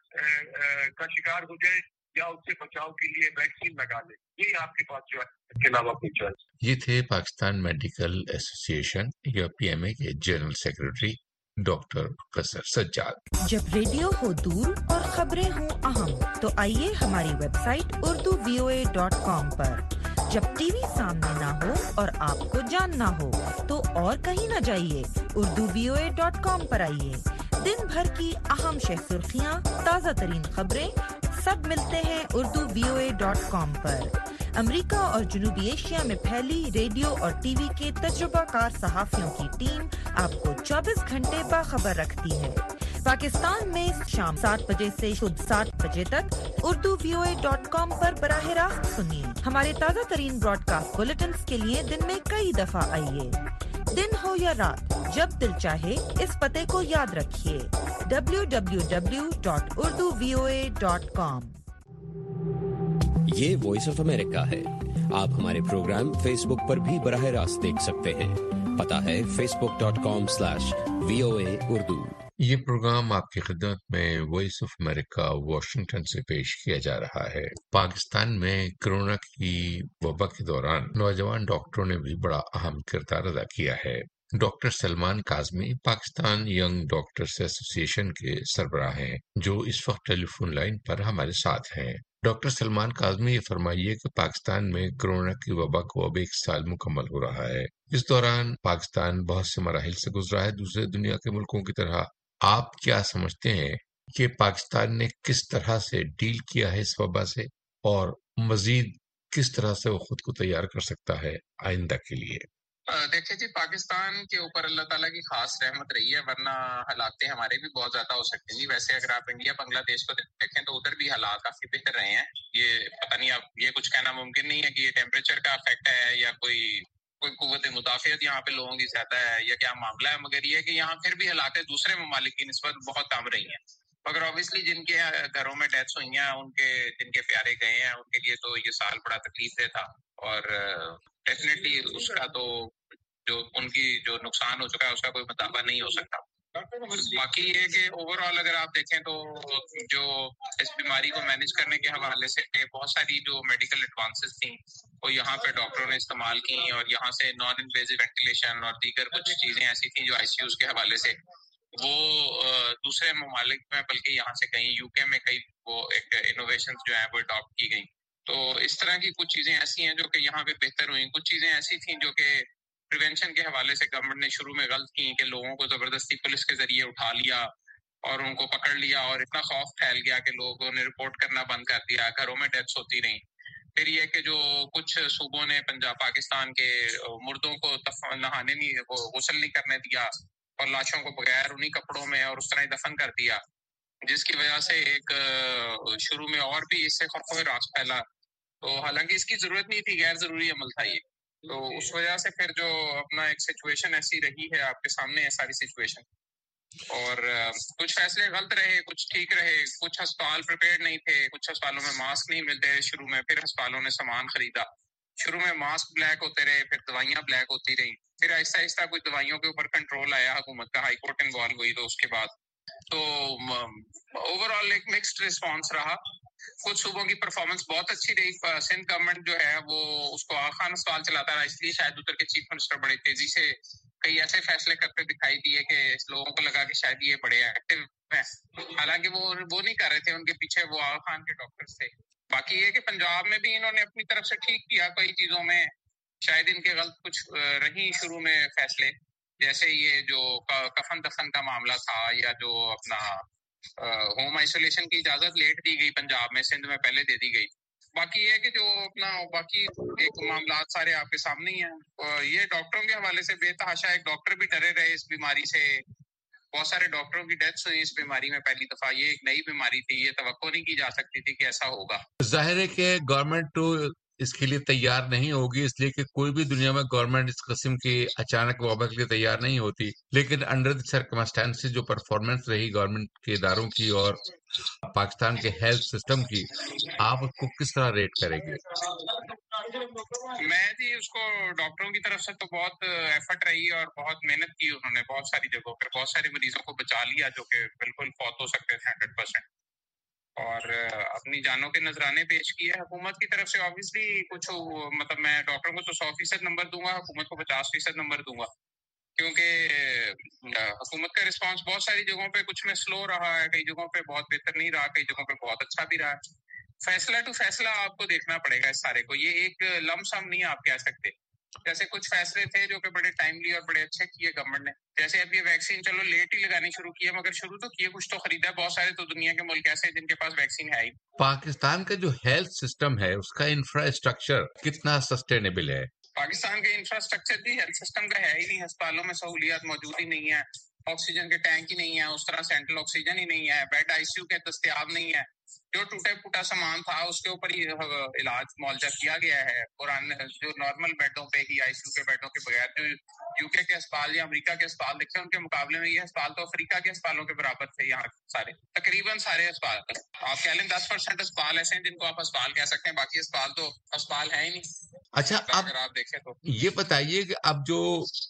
وائرس کا شکار ہو جائیں یا اس سے بچاؤ کے لیے ویکسین لگا لیں. یہ آپ کے پاس چوائس, اس کے علاوہ کوئی چوائس. یہ تھے پاکستان میڈیکل ایسوسی ایشن یا PMA کے جنرل سیکرٹری ڈاکٹر قصر سجاد. جب ریڈیو ہو دور اور خبریں ہوں اہم تو آئیے ہماری ویب سائٹ urduvoa.com پر. جب ٹی وی سامنے نہ ہو اور آپ کو جاننا ہو تو اور کہیں نہ جائیے, urduvoa.com پر آئیے. دن بھر کی اہم شہ سرخیاں, تازہ ترین خبریں سب ملتے ہیں urduvoa.com پر. امریکہ اور جنوبی ایشیا میں پھیلی ریڈیو اور ٹی وی کے تجربہ کار صحافیوں کی ٹیم آپ کو 24 گھنٹے باخبر رکھتی ہے. پاکستان میں شام 7 بجے سے خود 7 بجے تک urduvoa.com پر براہ راست سنیے. ہمارے تازہ ترین براڈ کاسٹ بلیٹنز کے لیے دن میں کئی دفعہ آئیے. دن ہو یا رات, جب دل چاہے اس پتے کو یاد رکھیے, www.urduvoa.com. یہ وائس آف امریکہ ہے. آپ ہمارے پروگرام فیس بک پر بھی براہ راست دیکھ سکتے ہیں. پتہ ہے facebook.com/VOA اردو. یہ پروگرام آپ کی خدمت میں وائس آف امریکہ واشنگٹن سے پیش کیا جا رہا ہے. پاکستان میں کورونا کی وبا کے دوران نوجوان ڈاکٹروں نے بھی بڑا اہم کردار ادا کیا ہے. Doctor Salman Kazmi Pakistan young doctors association کے سربراہ ہیں، جو اس وقت ٹیلی فون لائن پر ہمارے ساتھ ہیں. ڈاکٹر سلمان کاظمی، یہ فرمائیے کہ پاکستان میں کورونا کی وبا کو اب 1 سال مکمل ہو رہا ہے. اس دوران پاکستان بہت سے مراحل سے گزرا ہے دوسرے دنیا کے ملکوں کی طرح. آپ کیا سمجھتے ہیں کہ پاکستان نے کس طرح سے ڈیل کیا ہے اس وبا سے، اور مزید کس طرح سے وہ خود کو تیار کر سکتا ہے آئندہ کے لیے؟ دیکھیں جی، پاکستان کے اوپر اللہ تعالیٰ کی خاص رحمت رہی ہے، ورنہ حالات ہمارے بھی بہت زیادہ ہو سکتے ہیں جی. ویسے اگر آپ انڈیا بنگلہ دیش کو دیکھیں تو ادھر بھی حالات کافی بہتر رہے ہیں. یہ پتہ نہیں، اب یہ کچھ کہنا ممکن نہیں ہے کہ یہ ٹیمپریچر کا افیکٹ ہے یا کوئی قوت مدافعت یہاں پہ لوگوں کی زیادہ ہے یا کیا معاملہ ہے، مگر یہ ہے کہ یہاں پھر بھی حالات دوسرے ممالک کی نسبت بہت کم رہی ہیں. مگر obviously جن کے گھروں میں ڈیتھس ہوئی ہیں، جن کے پیارے گئے ہیں، ان کے لیے تو یہ سال بڑا تکلیف دہ تھا. اور ڈیفینیٹلی اس کا تو جو ان کی جو نقصان ہو چکا ہے اس کا کوئی مطالبہ نہیں ہو سکتا. باقی یہ کہ اوور آل اگر آپ دیکھیں تو جو اس بیماری کو مینج کرنے کے حوالے سے بہت ساری جو میڈیکل ایڈوانسز تھیں وہ یہاں پہ ڈاکٹروں نے استعمال کی، اور یہاں سے نان انویزو وینٹیلیشن اور دیگر کچھ چیزیں ایسی تھیں جو آئی سی یوز کے حوالے سے وہ دوسرے ممالک میں، بلکہ یہاں سے کہیں یو کے میں کئی وہ ایک انوویشن جو ہیں وہ اڈاپٹ کی گئی. تو اس طرح کی کچھ چیزیں ایسی ہیں جو کہ یہاں پہ بہتر ہوئیں. کچھ چیزیں ایسی تھیں جو کہ پریونشن کے حوالے سے گورنمنٹ نے شروع میں غلط کی کہ لوگوں کو زبردستی پولیس کے ذریعے اٹھا لیا اور ان کو پکڑ لیا، اور اتنا خوف پھیل گیا کہ لوگوں نے رپورٹ کرنا بند کر دیا، گھروں میں ڈیتھس ہوتی رہیں. پھر یہ کہ جو کچھ صوبوں نے پنجاب پاکستان کے مردوں کو نہانے نہیں، غسل نہیں کرنے دیا اور لاشوں کو بغیر انہی کپڑوں میں اور اس طرح ہی دفن کر دیا، جس کی وجہ سے ایک شروع میں اور بھی اس سے خوف و ہراس پھیلا. تو حالانکہ اس کی ضرورت نہیں تھی، غیر ضروری عمل تھا یہ. تو اس وجہ سے پھر جو اپنا ایک سچویشن ایسی رہی ہے، آپ کے سامنے ہے ساری سچویشن. اور کچھ فیصلے غلط رہے، کچھ ٹھیک رہے. کچھ ہسپتال پریپیئرڈ نہیں تھے، کچھ ہسپتالوں میں ماسک نہیں ملتے شروع میں، پھر ہسپتالوں نے سامان خریدا. شروع میں ماسک بلیک ہوتے رہے، پھر دوائیاں بلیک ہوتی رہی، پھر آہستہ آہستہ کچھ دوائیوں کے اوپر کنٹرول آیا، حکومت کا ہائی کورٹ انوالو ہوئی. تو اس کے بعد تو اوور آل ایک مکسڈ رسپانس رہا. کچھ صوبوں کی پرفارمنس بہت اچھی رہی. سندھ گورنمنٹ جو ہے وہ اس کو آغا خان اسپتال چلاتا رہا، اس لیے شاید ادھر کے چیف منسٹر بڑے تیزی سے کئی ایسے فیصلے کرتے دکھائی دیے کہ لوگوں کو لگا کہ شاید یہ بڑے ایکٹیو ہیں، حالانکہ وہ نہیں کر رہے تھے، ان کے پیچھے وہ آغا خان کے ڈاکٹرز تھے. باقی یہ کہ پنجاب میں بھی انہوں نے اپنی طرف سے ٹھیک کیا کئی چیزوں میں. شاید ان کے غلط کچھ رہی شروع میں فیصلے، جیسے یہ جو کفن دفن کا معاملہ تھا، یا جو اپنا ہوم آئسولیشن کی اجازت لیٹ دی گئی پنجاب میں، سندھ میں پہلے دے دی گئی. باقی یہ کہ جو اپنا باقی ایک معاملات سارے آپ کے سامنے ہی ہیں. یہ ڈاکٹروں کے حوالے سے بے تحاشا ایک ڈاکٹر بھی ڈرے رہے اس بیماری سے. بہت سارے ڈاکٹروں کی ڈیتھس ہوئی اس بیماری میں پہلی دفعہ. یہ ایک نئی بیماری تھی، یہ توقع نہیں کی جا سکتی تھی کہ ایسا ہوگا. ظاہر ہے کہ گورنمنٹ تو اس کے لیے تیار نہیں ہوگی، اس لیے کہ کوئی بھی دنیا میں گورنمنٹ اس قسم کی اچانک وبا کے لیے تیار نہیں ہوتی. لیکن انڈر دی سرکمسٹانسز جو پرفارمنس رہی گورنمنٹ کے اداروں کی اور پاکستان کے ہیلتھ سسٹم کی، آپ اس کو کس طرح ریٹ کریں گے؟ میں جی اس کو ڈاکٹروں کی طرف سے تو بہت ایفرٹ رہی اور بہت محنت کی انہوں نے. بہت ساری جگہوں پر بہت سارے مریضوں کو بچا لیا جو کہ بالکل فوت ہو سکتے تھے 100%، اور اپنی جانوں کے نذرانے پیش کیے. حکومت کی طرف سے آبویسلی کچھ مطلب میں ڈاکٹروں کو تو 100% نمبر دوں گا، حکومت کو 50% نمبر دوں گا، کیونکہ حکومت کا رسپانس بہت ساری جگہوں پہ کچھ میں سلو رہا ہے، کئی جگہوں پہ بہت بہتر نہیں رہا، کئی جگہوں پہ بہت اچھا بھی رہا. فیصلہ ٹو فیصلہ آپ کو دیکھنا پڑے گا اس سارے کو. یہ ایک لم سم نہیں آپ کہہ سکتے. جیسے کچھ فیصلے تھے جو کہ بڑے ٹائملی اور بڑے اچھے کیے گورنمنٹ نے. جیسے اب یہ ویکسین چلو لیٹ ہی لگانی شروع کی ہے، مگر شروع تو کیے، کچھ تو خریدا. بہت سارے تو دنیا کے ملک ایسے جن کے پاس ویکسین ہے ہی. پاکستان کا جو ہیلتھ سسٹم ہے اس کا انفراسٹرکچر کتنا سسٹینیبل ہے؟ پاکستان کا انفراسٹرکچر بھی ہیلتھ سسٹم کا ہے ہی نہیں. ہسپتالوں میں سہولیات موجود ہی نہیں ہے، آکسیجن کے ٹینک ہی نہیں ہے، اس طرح سینٹرل آکسیجن ہی نہیں ہے، بیڈ آئی سی یو کے دستیاب نہیں ہے. جو ٹوٹے پھوٹا سامان تھا اس کے اوپر ہی علاج معالجہ کیا گیا ہے. پرانے جو نارمل بیڈوں پہ ہی آئی سی یو کے بیڈوں کے بغیر جو یو کے اسپتال یا امریکہ کے اسپتال دیکھتے ہیں ان کے مقابلے میں یہ اسپتال تو افریقہ کے اسپتالوں کے برابر تھے. یہاں سارے تقریباً سارے اسپتال آپ کہہ لیں 10% اسپتال ایسے ہیں جن کو آپ اسپتال کہہ سکتے ہیں, باقی اسپتال تو اسپتال ہے ہی نہیں. اچھا, اگر آپ دیکھیں تو یہ بتائیے کہ اب جو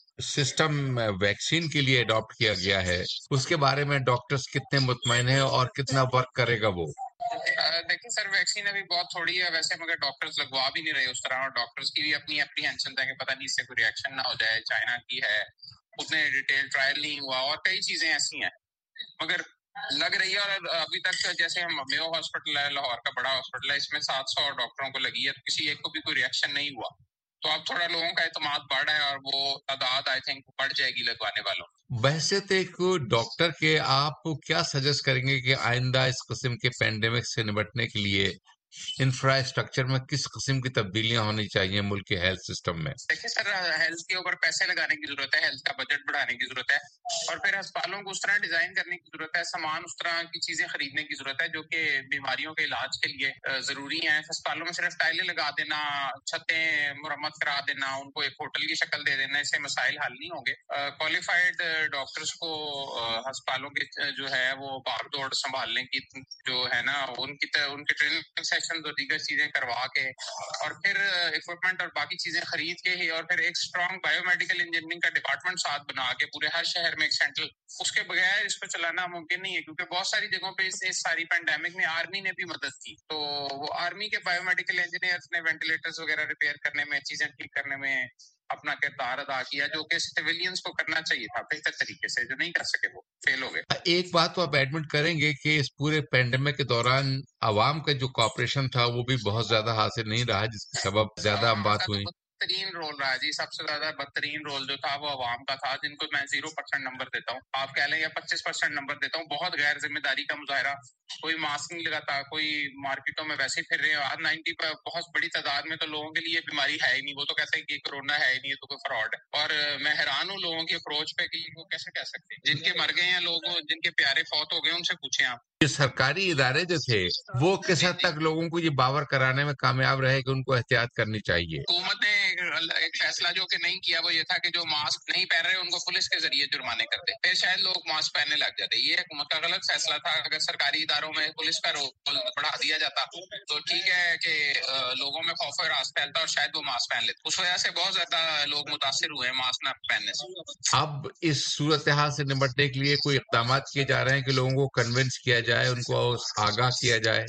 سسٹم ویکسین کے لیے اڈاپٹ کیا گیا ہے اس کے بارے میں ڈاکٹرز کتنے مطمئن ہیں اور کتنا ورک کرے گا وہ؟ دیکھیں سر, ویکسین ابھی بہت تھوڑی ہے ویسے, مگر ڈاکٹرز لگوا بھی نہیں رہے اس طرح, اور ڈاکٹرز کی بھی اپنی اپریہنشن ہے کہ پتہ نہیں اس سے کوئی ریئیکشن نہ ہو جائے. چائنا کی ہے, اتنے ڈیٹیل ٹرائل نہیں ہوا, اور کئی چیزیں ایسی ہیں مگر لگ رہی ہے. اور ابھی تک جیسے ہم میو ہاسپٹل ہے, لاہور کا بڑا ہاسپٹل ہے, اس میں 700 ڈاکٹروں کو لگی ہے, کسی ایک کو بھی کوئی ریئیکشن نہیں ہوا. تو اب تھوڑا لوگوں کا اعتماد بڑھ رہا ہے اور وہ تعداد آئی تھنک بڑھ جائے گی لگوانے والوں. ویسے تو ایک ڈاکٹر کے آپ کیا سجیسٹ کریں گے کہ آئندہ اس قسم کے پینڈیمک سے نمٹنے کے لیے انفراسٹرکچر میں کس قسم کی تبدیلیاں ہونی چاہیے ملک کے ہیلتھ سسٹم میں؟ دیکھیے سر, ہیلتھ کے اوپر پیسے لگانے کی ضرورت ہے, ہیلتھ کا بجٹ بڑھانے کی ضرورت ہے, اور پھر اسپتالوں کو اس طرح ڈیزائن کرنے کی ضرورت ہے, سامان اس طرح کی چیزیں خریدنے کی ضرورت ہے جو کہ بیماریوں کے علاج کے لیے ضروری ہیں. اسپتالوں میں صرف ٹائلیں لگا دینا, چھتیں مرمت کرا دینا, ان کو ایک ہوٹل کی شکل دے دینا, اس سے مسائل حل نہیں ہوں گے. کوالیفائڈ ڈاکٹرز کو ہسپتالوں کے جو ہے وہ بھاگ دوڑ سنبھالنے کی جو ہے نا ان کی ٹریننگ سیشن اور دیگر چیزیں کروا کے, اور پھر اکوپمنٹ اور باقی چیزیں خرید کے ہی, اور پھر ایک اسٹرانگ بایو میڈیکل انجینئرنگ کا ڈپارٹمنٹ ساتھ بنا کے پورے ہر شہر میں ایک سینٹرل, اس کے بغیر اس کو چلانا ممکن نہیں ہے. کیونکہ بہت ساری جگہوں پہ اس ساری پینڈیمک میں آرمی نے بھی مدد کی, تو وہ آرمی کے بایو میڈیکل انجینئرز نے وینٹیلیٹرز وغیرہ ریپیئر کرنے میں, چیزیں ٹھیک کرنے میں اپنا کردار ادا کیا, جو کہ سویلینز کو کرنا چاہیے تھا بہتر طریقے سے, جو نہیں کر سکے وہ فیل ہو گئے. ایک بات تو آپ ایڈمٹ کریں گے کہ اس پورے پینڈیمک کے دوران عوام کا جو کوآپریشن تھا وہ بھی بہت زیادہ حاصل نہیں رہا, جس کے سبب زیادہ اموات ہوئی. بدترین رول رہا جی, سب سے زیادہ بدترین رول جو تھا وہ عوام کا تھا, جن کو میں 0% نمبر دیتا ہوں, آپ کہہ لیں یا 25% نمبر دیتا ہوں. بہت غیر ذمہ داری کا مظاہرہ, کوئی ماسک نہیں لگاتا, کوئی مارکیٹوں میں ویسے پھر رہے ہیں. 90 بہت بڑی تعداد میں تو لوگوں کے لیے بیماری ہے ہی نہیں, وہ تو کہتے ہیں کہ کرونا ہے ہی نہیں, تو کوئی فراڈ ہے. اور میں حیران ہوں لوگوں کی اپروچ پہ کہ وہ کیسے کہہ سکتے ہیں. جن کے مر گئے ہیں لوگ, جن کے پیارے فوت ہو گئے, ان سے پوچھیں آپ. یہ سرکاری ادارے جو تھے وہ کس حد تک لوگوں کو یہ باور کرانے میں کامیاب رہے کہ ان کو احتیاط کرنی چاہیے؟ حکومت نے ایک فیصلہ جو کہ نہیں کیا وہ یہ تھا کہ جو ماسک نہیں پہن رہے ان کو پولیس کے ذریعے جرمانے کرتے, پھر شاید لوگ ماسک پہننے لگ جاتے. یہ حکومت کا غلط فیصلہ تھا. اگر سرکاری اداروں میں پولیس کا رول بڑھا دیا جاتا تو ٹھیک ہے کہ لوگوں میں خوف و ہراس پھیلتا اور شاید وہ ماسک پہن لیتے. اس وجہ سے بہت زیادہ لوگ متاثر ہوئے ہیں ماسک نہ پہننے سے. اب اس صورتحال سے نمٹنے کے لیے کوئی اقدامات کیے جا رہے ہیں کہ لوگوں کو کنونس کیا جائے, ان کو آگاہ کیا جائے؟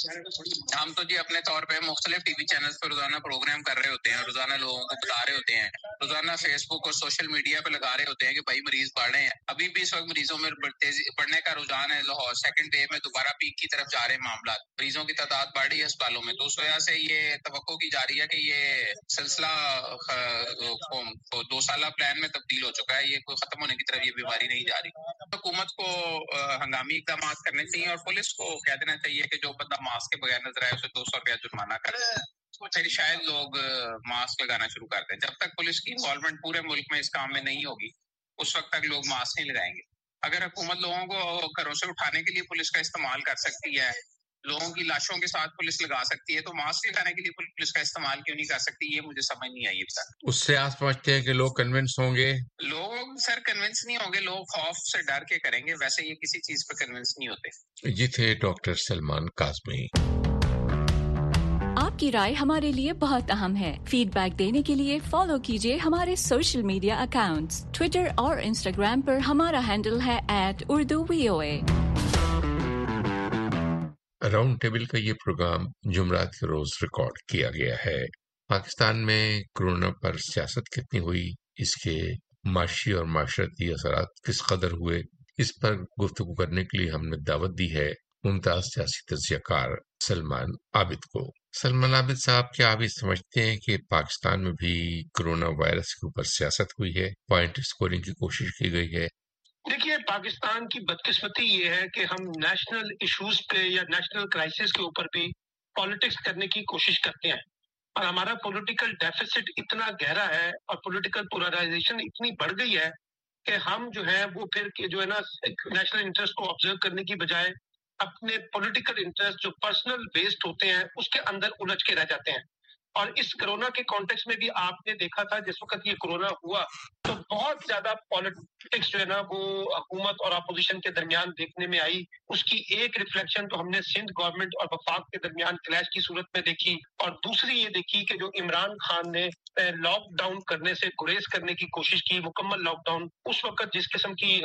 ہم تو جی اپنے طور پہ مختلف ٹی وی چینلز پہ روزانہ پروگرام کر رہے ہوتے ہیں, روزانہ لوگوں کو بتا رہے ہوتے ہیں, روزانہ فیس بک اور سوشل میڈیا پہ لگا رہے ہوتے ہیں کہ بھائی مریض بڑھ رہے ہیں. ابھی بھی اس وقت مریضوں میں بڑھنے کا رجحان ہے. لاہور سیکنڈ ڈے میں دوبارہ پیک کی طرف جا رہے ہیں معاملات, مریضوں کی تعداد بڑھ رہی ہے اسپتالوں میں. تو اس وجہ سے یہ توقع کی جا رہی ہے کہ یہ سلسلہ 2 سالہ پلان میں تبدیل ہو چکا ہے, یہ کوئی ختم ہونے کی طرف یہ بیماری نہیں جا رہی. حکومت کو ہنگامی اقدامات کرنے چاہیے اور پولیس کو کہہ دینا چاہیے کہ جو بندہ ماسک کے بغیر نظر آئے اسے 200 روپیہ جرمانہ کر, پھر شاید لوگ ماسک لگانا شروع کر دیں. جب تک پولیس کی انوالومنٹ پورے ملک میں اس کام میں نہیں ہوگی اس وقت تک لوگ ماسک نہیں لگائیں گے. اگر حکومت لوگوں کو گھروں سے اٹھانے کے لیے پولیس کا استعمال کر سکتی ہے, لوگوں کی لاشوں کے ساتھ پولیس لگا سکتی ہے, تو ماسک لگانے کے لیے پولیس کا استعمال کیوں نہیں کر سکتی, یہ مجھے سمجھ نہیں آئی اب تک. اس سے آپ سمجھتے ہیں کہ لوگ کنونس ہوں گے؟ لوگ سر کنونس نہیں ہوں گے, لوگ خوف سے ڈر کے کریں گے, ویسے یہ کسی چیز پہ کنونس نہیں ہوتے. یہ تھے ڈاکٹر سلمان کاظمی. آپ کی رائے ہمارے لیے بہت اہم ہے. فیڈ بیک دینے کے لیے فالو کیجیے ہمارے سوشل میڈیا اکاؤنٹس. ٹویٹر اور انسٹاگرام پر ہمارا ہینڈل ہے @UrduVOA. راؤنڈ ٹیبل کا یہ پروگرام جمعرات کے روز ریکارڈ کیا گیا ہے. پاکستان میں کورونا پر سیاست کتنی ہوئی, اس کے معاشی اور معاشرتی اثرات کس قدر ہوئے, اس پر گفتگو کرنے کے لیے ہم نے دعوت دی ہے ممتاز سیاسی تجزیہ کار سلمان عابد کو. سلمان عابد صاحب, کیا آپ یہ سمجھتے ہیں کہ پاکستان میں بھی کرونا وائرس کے اوپر سیاست ہوئی ہے, پوائنٹ اسکورنگ کی کوشش کی گئی ہے؟ دیکھیے, پاکستان کی بدقسمتی یہ ہے کہ ہم نیشنل ایشوز پہ یا نیشنل کرائسس کے اوپر بھی پالیٹکس کرنے کی کوشش کرتے ہیں, اور ہمارا پولیٹیکل ڈیفیسٹ اتنا گہرا ہے اور پولیٹیکل پولرائزیشن اتنی بڑھ گئی ہے کہ ہم جو ہے وہ پھر جو ہے نا نیشنل انٹرسٹ کو آبزرو کرنے کی بجائے اپنے پولیٹیکل انٹرسٹ جو پرسنل بیسڈ ہوتے ہیں اس کے اندر الجھ کے رہ جاتے ہیں. اور اس کرونا کے کانٹیکس میں بھی آپ نے دیکھا تھا جس وقت یہ کرونا ہوا تو بہت زیادہ پالیٹکس جو ہے نا وہ حکومت اور اپوزیشن کے درمیان دیکھنے میں آئی. اس کی ایک ریفلیکشن تو ہم نے سندھ گورنمنٹ اور وفاق کے درمیان کلیش کی صورت میں دیکھی, اور دوسری یہ دیکھی کہ جو عمران خان نے لاک ڈاؤن کرنے سے گریز کرنے کی کوشش کی, مکمل لاک ڈاؤن, اس وقت جس قسم کی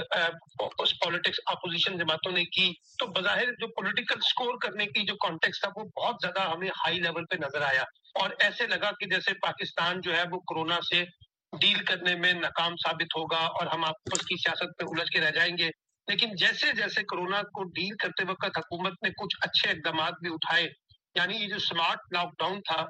پالیٹکس اپوزیشن جماعتوں نے کی, تو بظاہر جو پولیٹیکل سکور کرنے کی جو کانٹیکس تھا وہ بہت زیادہ ہمیں ہائی لیول پہ نظر آیا, اور ایسے لگا کہ جیسے پاکستان جو ہے وہ کورونا سے ڈیل کرنے میں ناکام ثابت ہوگا اور ہم آپس کی سیاست پہ الجھ کے رہ جائیں گے. لیکن جیسے جیسے کورونا کو ڈیل کرتے وقت حکومت نے کچھ اچھے اقدامات بھی اٹھائے, یعنی یہ جو سمارٹ لاک ڈاؤن تھا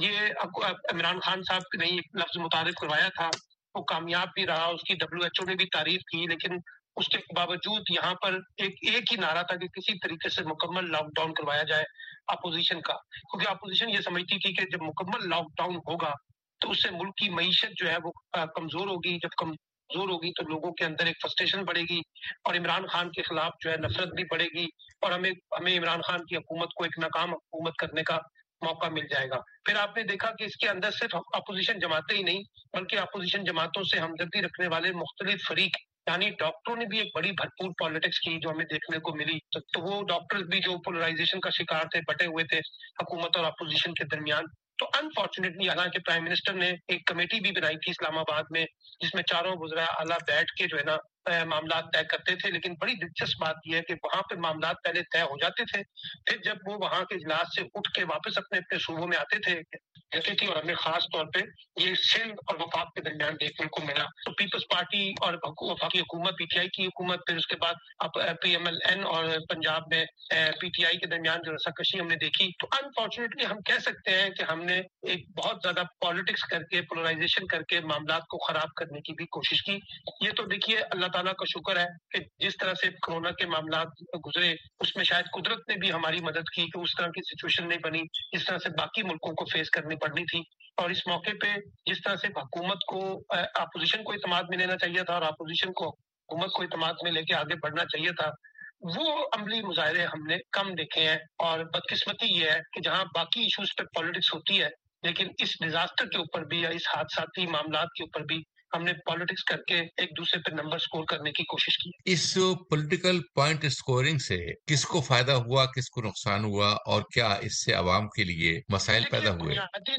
یہ عمران خان صاحب نے ایک لفظ متعارف کروایا تھا, وہ کامیاب بھی رہا, اس کی WHO نے بھی تعریف کی, لیکن اس کے باوجود یہاں پر ایک ہی نعرہ تھا کہ کسی طریقے سے مکمل لاک ڈاؤن کروایا جائے اپوزیشن کا, کیونکہ اپوزیشن یہ سمجھتی تھی کہ جب مکمل لاک ڈاؤن ہوگا تو اس سے ملک کی معیشت جو ہے وہ کمزور ہوگی, جب کمزور ہوگی تو لوگوں کے اندر ایک فرسٹریشن بڑھے گی اور عمران خان کے خلاف جو ہے نفرت بھی بڑھے گی, اور ہمیں عمران خان کی حکومت کو ایک ناکام حکومت کرنے کا موقع مل جائے گا. پھر آپ نے دیکھا کہ اس کے اندر صرف اپوزیشن جماعتیں ہی نہیں بلکہ اپوزیشن جماعتوں سے ہمدردی رکھنے والے مختلف فریق یعنی ڈاکٹروں نے بھی ایک بڑی بھرپور پالیٹکس کی جو ہمیں دیکھنے کو ملی. تو وہ ڈاکٹر بھی جو پولرائزیشن کا شکار تھے, بٹے ہوئے تھے حکومت اور اپوزیشن کے درمیان. تو انفارچونیٹلی حالانکہ پرائم منسٹر نے ایک کمیٹی بھی بنائی تھی اسلام آباد میں جس میں چاروں وزراء اعلیٰ بیٹھ کے جو ہے نا معاملات طے کرتے تھے, لیکن بڑی دلچسپ بات یہ ہے کہ وہاں پہ معاملات پہلے طے ہو جاتے تھے, پھر جب وہ وہاں کے اجلاس سے اٹھ کے واپس اپنے اپنے صوبوں میں آتے تھے اور ہمیں خاص طور پہ یہ سندھ اور وفاق کے درمیان دیکھنے کو ملا. تو پیپلز پارٹی اور وفاقی حکومت PTI کی حکومت, پھر اس کے بعد PMLN اور پنجاب میں PTI کے درمیان جو رساکشی ہم نے دیکھی. تو انفارچونیٹلی ہم کہہ سکتے ہیں کہ ہم نے ایک بہت زیادہ پالیٹکس کر کے پولرائزیشن کر کے معاملات کو خراب کرنے کی بھی کوشش کی. یہ تو دیکھیے اللہ تعالیٰ کا شکر ہے کہ جس طرح سے کورونا کے معاملات گزرے اس میں شاید قدرت نے بھی ہماری مدد کی کہ اس طرح کی سچویشن نہیں بنی جس طرح سے باقی ملکوں کو فیس کرنی پڑنی تھی. اور اس موقع پہ جس طرح سے حکومت کو اپوزیشن کو اعتماد میں لینا چاہیے تھا اور اپوزیشن کو حکومت کو اعتماد میں لے کے آگے بڑھنا چاہیے تھا, وہ عملی مظاہرے ہم نے کم دیکھے ہیں. اور بدقسمتی یہ ہے کہ جہاں باقی ایشوز پہ پالیٹکس ہوتی ہے لیکن اس ڈیزاسٹر کے اوپر بھی یا اس حادثاتی معاملات کے اوپر بھی ہم نے پالیٹکس کر کے ایک دوسرے پہ نمبر سکور کرنے کی کوشش کی. اس پولیٹیکل پوائنٹ سکورنگ سے کس کو فائدہ ہوا, کس کو نقصان ہوا, اور کیا اس سے عوام کے لیے مسائل پیدا ہوئے؟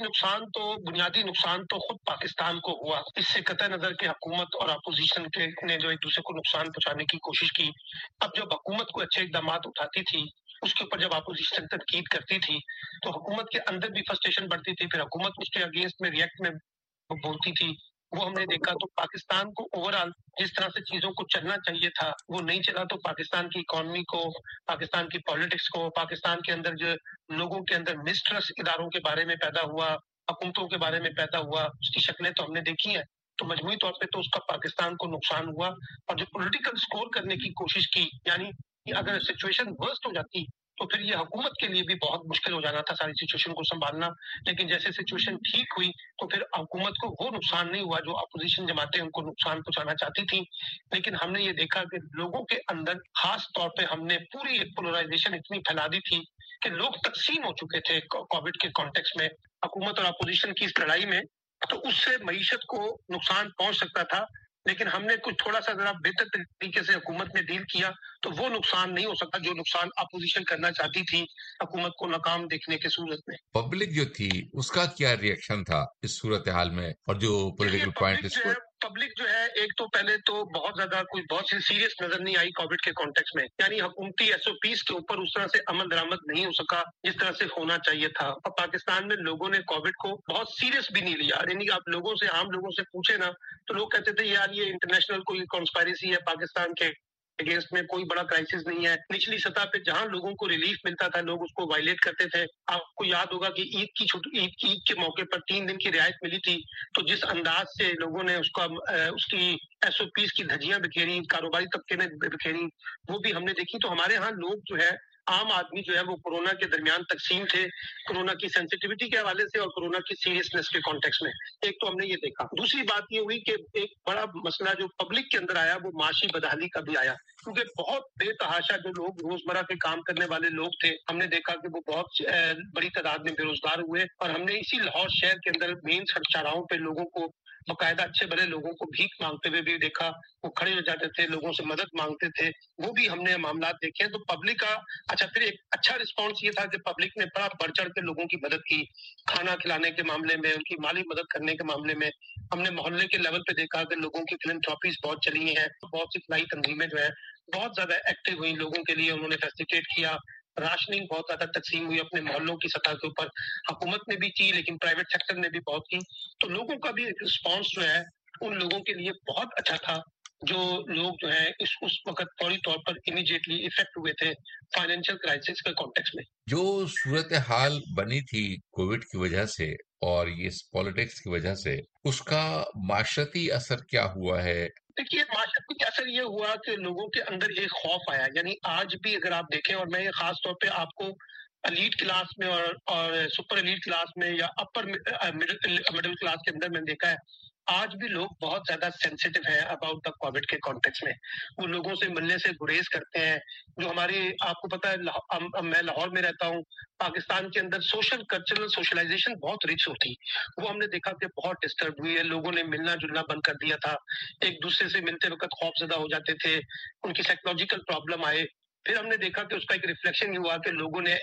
بنیادی نقصان تو خود پاکستان کو ہوا. اس سے قطع نظر کہ حکومت اور اپوزیشن نے جو ایک دوسرے کو نقصان پہنچانے کی کوشش کی. اب جب حکومت کو اچھے اقدامات اٹھاتی تھی اس کے اوپر جب اپوزیشن تنقید کرتی تھی تو حکومت کے اندر بھی فرسٹریشن بڑھتی تھی, پھر حکومت اس کے اگینسٹ میں ریئیکٹ میں بولتی تھی. وہ ہم نے دیکھا تو پاکستان کو اوور آل جس طرح سے چیزوں کو چلنا چاہیے تھا وہ نہیں چلا. تو پاکستان کی اکانومی کو, پاکستان کی پالیٹکس کو, پاکستان کے اندر جو لوگوں کے اندر مسٹرسٹ اداروں کے بارے میں پیدا ہوا, حکومتوں کے بارے میں پیدا ہوا, اس کی شکلیں تو ہم نے دیکھی ہیں. تو مجموعی طور پہ تو اس کا پاکستان کو نقصان ہوا. اور جو پولیٹیکل سکور کرنے کی کوشش کی یعنی اگر سچویشن ورسٹ ہو جاتی تو پھر یہ حکومت کے لیے بھی بہت مشکل ہو جانا تھا ساری سچویشن کو سنبھالنا. لیکن جیسے سچویشن ٹھیک ہوئی تو پھر حکومت کو وہ نقصان نہیں ہوا جو اپوزیشن جماعتیں ان کو نقصان پہنچانا چاہتی تھیں. لیکن ہم نے یہ دیکھا کہ لوگوں کے اندر خاص طور پہ ہم نے پوری ایک پولرائزیشن اتنی پھیلا دی تھی کہ لوگ تقسیم ہو چکے تھے کووڈ کے کانٹیکس میں حکومت اور اپوزیشن کی اس لڑائی میں. تو اس سے معیشت کو نقصان پہنچ سکتا تھا, لیکن ہم نے کچھ تھوڑا سا ذرا بہتر طریقے سے حکومت نے ڈیل کیا تو وہ نقصان نہیں ہو سکتا جو نقصان اپوزیشن کرنا چاہتی تھی حکومت کو ناکام دیکھنے کے صورت میں. پبلک جو تھی اس کا کیا ریئیکشن تھا اس صورتحال میں, اور جو پولیٹیکل پوائنٹ پبلک جو ہے ایک تو پہلے تو بہت سیریس نظر نہیں آئی کووڈ کے کانٹیکس میں, یعنی حکومتی SOPs کے اوپر اس طرح سے عمل درآمد نہیں ہو سکا جس طرح سے ہونا چاہیے تھا. اور پاکستان میں لوگوں نے کووڈ کو بہت سیریس بھی نہیں لیا. یعنی آپ عام لوگوں سے پوچھے نا تو لوگ کہتے تھے یار یہ انٹرنیشنل کوئی کانسپائریسی ہے, پاکستان کے اگینسٹ میں کوئی بڑا کرائسس نہیں ہے. نچلی سطح پہ جہاں لوگوں کو ریلیف ملتا تھا لوگ اس کو وائلیٹ کرتے تھے. آپ کو یاد ہوگا کہ عید کے موقع پر 3 دن کی رعایت ملی تھی, تو جس انداز سے لوگوں نے اس کی SOPs کی دھجیاں بکھیری, کاروباری طبقے نے بکھیری, وہ بھی ہم نے دیکھی. تو ہمارے ہاں لوگ جو ہے आम आदमी जो है वो कोरोना के दरमियान तकसीम थे, कोरोना की सेंसिटिविटी के हवाले से और कोरोना की सीरियसनेस के कॉन्टेक्स्ट में। एक तो हमने ये देखा। दूसरी बात ये हुई कि एक बड़ा मसला जो पब्लिक के अंदर आया वो माशी बदहाली का भी आया, क्योंकि बहुत बेतहाशा जो लोग रोजमर्रा के काम करने वाले लोग थे, हमने देखा कि वो बहुत बड़ी तादाद में बेरोजगार हुए। और हमने इसी लाहौर शहर के अंदर मेन सड़क चौराहों पे लोगों को बाकायदा अच्छे भले लोगों को भीख मांगते हुए भी देखा। वो खड़े हो जाते थे, लोगों से मदद मांगते थे, वो भी हमने मामला देखे। तो पब्लिक का अच्छा, फिर एक अच्छा रिस्पॉन्स ये था कि पब्लिक ने बड़ा बढ़ चढ़ के लोगों की मदद की, खाना खिलाने के मामले में, उनकी माली मदद करने के मामले में। हमने मोहल्ले के लेवल पे देखा कि लोगों की फिलैंथ्रोपीज बहुत चली हैं, बहुत सी फलाई तंजीमें जो है बहुत ज्यादा एक्टिव हुई, लोगों के लिए उन्होंने फैसिलिटेट किया। राशनिंग बहुत ज्यादा तकसीम हुई अपने मोहल्लों की सतह के ऊपर, हुकूमत ने भी की लेकिन प्राइवेट सेक्टर ने भी बहुत की। तो लोगों का भी रिस्पॉन्स जो है उन लोगों के लिए बहुत अच्छा था जो लोग जो है उस वक्त फौरी तौर पर इमीडिएटली इफेक्ट हुए थे फाइनेंशियल क्राइसिस के कॉन्टेक्स्ट में। जो सूरत हाल बनी थी कोविड की वजह से और ये पॉलिटिक्स की वजह से, उसका माशरती असर क्या हुआ है? देखिए, माशरती असर ये हुआ कि लोगों के अंदर एक खौफ आया। यानी आज भी अगर आप देखें, और मैं ये खास तौर पे आपको एलीट क्लास में और सुपर एलीट क्लास में या अपर मिडिल क्लास के अंदर मैंने देखा है, आज भी लोग बहुत ज्यादा सेंसिटिव हैं अबाउट द कोविड के कॉन्टेक्स्ट में। वो लोगों से मिलने से गुरेज करते हैं। जो हमारी, आपको पता है मैं लाहौर में रहता हूँ, पाकिस्तान के अंदर सोशल कल्चरल सोशलाइजेशन बहुत रिच होती, वो हमने देखा कि बहुत डिस्टर्ब हुई है। लोगों ने मिलना जुलना बंद कर दिया था, एक दूसरे से मिलते वक्त खौफजदा हो जाते थे, उनकी साइकोलॉजिकल प्रॉब्लम आए। फिर हमने देखा कि उसका एक रिफ्लेक्शन हुआ कि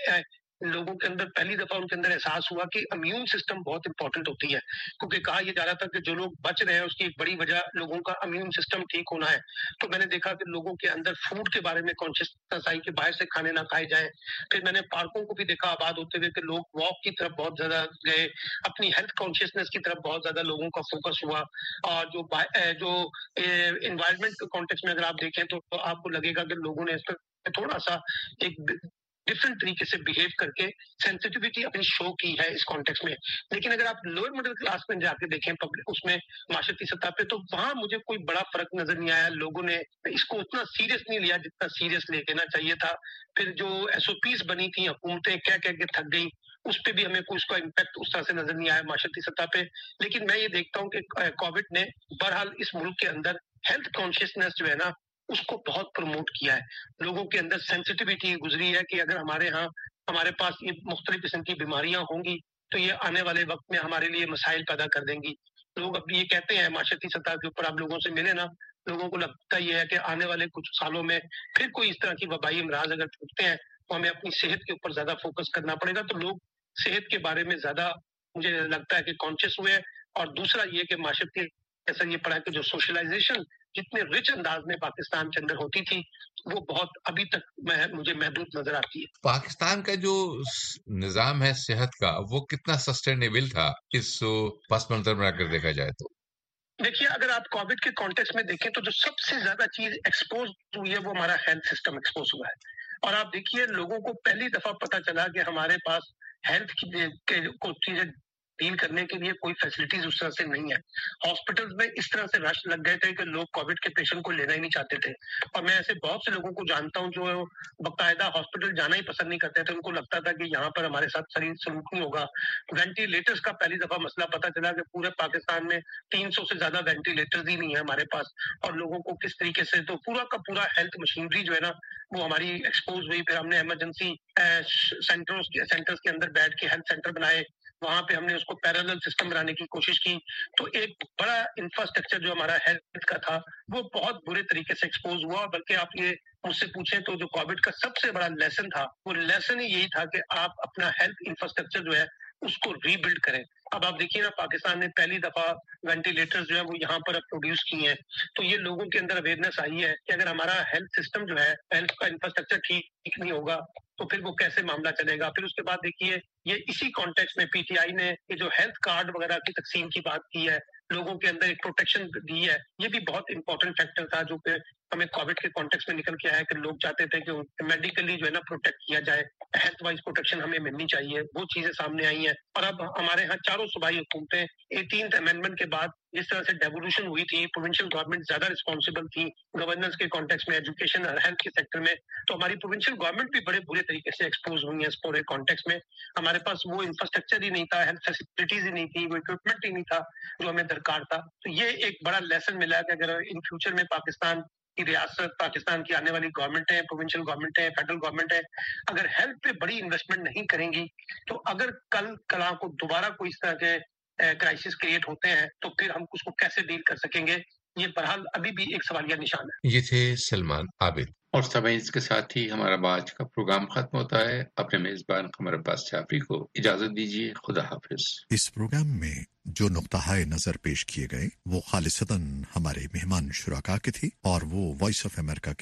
लोगों के अंदर पहली दफा उनके अंदर एहसास हुआ कि इम्यून सिस्टम बहुत इंपॉर्टेंट होती है, क्योंकि कहा यह जा रहा था कि जो लोग बच रहे हैं उसकी एक बड़ी वजह लोगों का इम्यून सिस्टम ठीक होना है। तो मैंने देखा कि लोगों के अंदर फूड के बारे में कॉन्शियसनेस आई कि बाहर से खाने ना खाए जाए। फिर मैंने पार्कों को भी देखा आबाद होते हुए कि लोग वॉक की तरफ बहुत ज्यादा गए, अपनी हेल्थ कॉन्शियसनेस की तरफ बहुत ज्यादा लोगों का फोकस हुआ। और जो एनवायरमेंट के कॉन्टेक्स्ट में अगर आप देखें तो आपको लगेगा कि लोगों ने इस पर थोड़ा सा एक डिफरेंट तरीके से बिहेव करके सेंसिटिविटी अपनी शो की है इस कॉन्टेक्स्ट में। लेकिन अगर आप लोअर मिडिल क्लास में जाके देखें पब्लिक उसमें माशरती सतह पे, तो वहां मुझे कोई बड़ा फर्क नजर नहीं आया। लोगों ने इसको उतना सीरियस नहीं लिया जितना सीरियस लेना चाहिए था। फिर जो एसओपीज बनी थी, हुकूमतें कह कह के थक गई, उस पर भी हमें कोई उसका इम्पैक्ट उस तरह से नजर नहीं आया माशरती सतह पे। लेकिन मैं ये देखता हूँ कि कोविड ने बहरहाल इस मुल्क के अंदर हेल्थ कॉन्शियसनेस जो है ना उसको बहुत प्रमोट किया है। लोगों के अंदर सेंसिटिविटी गुजरी है कि अगर हमारे पास ये मुख्तलिफ किस्म की बीमारियां होंगी तो ये आने वाले वक्त में हमारे लिए मसाइल पैदा कर देंगी। लोग अब ये कहते हैं माशरती सतह के ऊपर आप लोगों से मिले ना, लोगों को लगता ये है कि आने वाले कुछ सालों में फिर कोई इस तरह की वबाई अमराज अगर छूटते हैं तो हमें अपनी सेहत के ऊपर ज्यादा फोकस करना पड़ेगा। तो लोग सेहत के बारे में ज्यादा मुझे लगता है कि कॉन्शियस हुए। और दूसरा ये कि माशरती असर ये पड़ा कि जो सोशलाइजेशन जितने रिच अंदाज में पाकिस्तान के अंदर होती थी वो बहुत अभी तक मुझे महदूद नजर आती है। पाकिस्तान का जो निजाम है सेहत का, वो कितना सस्टेनेबल था इस पस मंजर में अगर देखा जाए तो? देखिए, अगर आप कोविड के कॉन्टेक्स्ट में देखें तो जो सबसे ज्यादा चीज एक्सपोज हुई है वो हमारा हेल्थ सिस्टम एक्सपोज हुआ है। और आप देखिए, लोगों को पहली दफा पता चला कि हमारे पास हेल्थ की कुछ चीजें डील करने के लिए कोई फैसिलिटीज उस तरह से नहीं है। हॉस्पिटल्स में इस तरह से रश लग गए थे कि लोग कोविड के पेशेंट को लेना ही नहीं चाहते थे। और मैं ऐसे बहुत से लोगों को जानता हूं जो बाकायदा हॉस्पिटल जाना ही पसंद नहीं करते थे। उनको लगता था कि यहाँ पर हमारे साथ सही सलूक नहीं होगा। वेंटिलेटर्स का पहली दफा मसला पता चला कि पूरे पाकिस्तान में 300 से ज्यादा वेंटिलेटर्स ही नहीं है हमारे पास। और लोगों को किस तरीके से, तो पूरा का पूरा हेल्थ मशीनरी जो है ना वो हमारी एक्सपोज हुई। फिर हमने इमरजेंसी सेंटर्स के अंदर बैठ के हेल्थ सेंटर बनाए, वहां पे हमने उसको पैरेलल सिस्टम बनाने की कोशिश की। तो एक बड़ा इंफ्रास्ट्रक्चर जो हमारा हेल्थ का था वो बहुत बुरे तरीके से एक्सपोज हुआ। बल्कि आप ये मुझसे पूछें तो जो कोविड का सबसे बड़ा लेसन था वो लेसन ही यही था कि आप अपना हेल्थ इंफ्रास्ट्रक्चर जो है उसको रीबिल्ड करें। अब आप देखिए ना, पाकिस्तान ने पहली दफा वेंटिलेटर्स जो है वो यहाँ पर प्रोड्यूस किए हैं। तो ये लोगों के अंदर अवेयरनेस आई है कि अगर हमारा हेल्थ सिस्टम जो है, हेल्थ का इंफ्रास्ट्रक्चर ठीक नहीं होगा तो फिर वो कैसे मामला चलेगा। फिर उसके बाद देखिए, ये इसी कॉन्टेक्स्ट में पीटीआई ने ये जो हेल्थ कार्ड वगैरह की तकसीम की बात की है, लोगों के अंदर एक प्रोटेक्शन दी है, ये भी बहुत इंपॉर्टेंट फैक्टर था जो हमें कोविड के कॉन्टेक्स्ट में निकल के आया कि लोग चाहते थे कि मेडिकली जो है ना प्रोटेक्ट किया जाए, हेल्थ वाइज प्रोटेक्शन हमें मिलनी चाहिए, वो चीजें सामने आई हैं। और अब हमारे यहाँ चारों सूबाई हुकूमतें 18th अमेंडमेंट के बाद जिस तरह से डेवोल्यूशन हुई थी, प्रोविंशियल गवर्नमेंट ज्यादा रिस्पॉन्सिबल थी गवर्नेंस के कॉन्टेक्स्ट में, एजुकेशन और हेल्थ के सेक्टर में, तो हमारी प्रोविंशियल गवर्नमेंट भी बड़े बुरे तरीके से एक्सपोज हुई है इस पूरे कॉन्टेक्स्ट में। हमारे पास वो इंफ्रास्ट्रक्चर ही नहीं था, हेल्थ फैसिलिटीज ही नहीं थी, वो इक्विपमेंट ही नहीं था जो हमें दरकार था। तो ये एक बड़ा लेसन मिला कि अगर इन फ्यूचर में पाकिस्तान की रियासत, पाकिस्तान की आने वाली गवर्नमेंट है, प्रोविंशियल गवर्नमेंट है, फेडरल गवर्नमेंट है, अगर हेल्थ पे बड़ी इन्वेस्टमेंट नहीं करेंगी, तो अगर कल को दोबारा कोई इस तरह के क्राइसिस क्रिएट होते हैं तो फिर हम उसको कैसे डील कर सकेंगे, ये बहरहाल अभी भी एक सवालिया निशान है। ये थे सलमान आबिद। और सब इसके साथ ही हमारा आज का प्रोग्राम खत्म होता है। अपने मेजबान कमर अब्बास जाफरी को इजाजत दीजिए। खुदा हाफिज। इस प्रोग्राम में जो नुक्ता नजर पेश किए गए वो खालिसतन हमारे मेहमान शुराका के थे और वो वॉइस ऑफ अमेरिका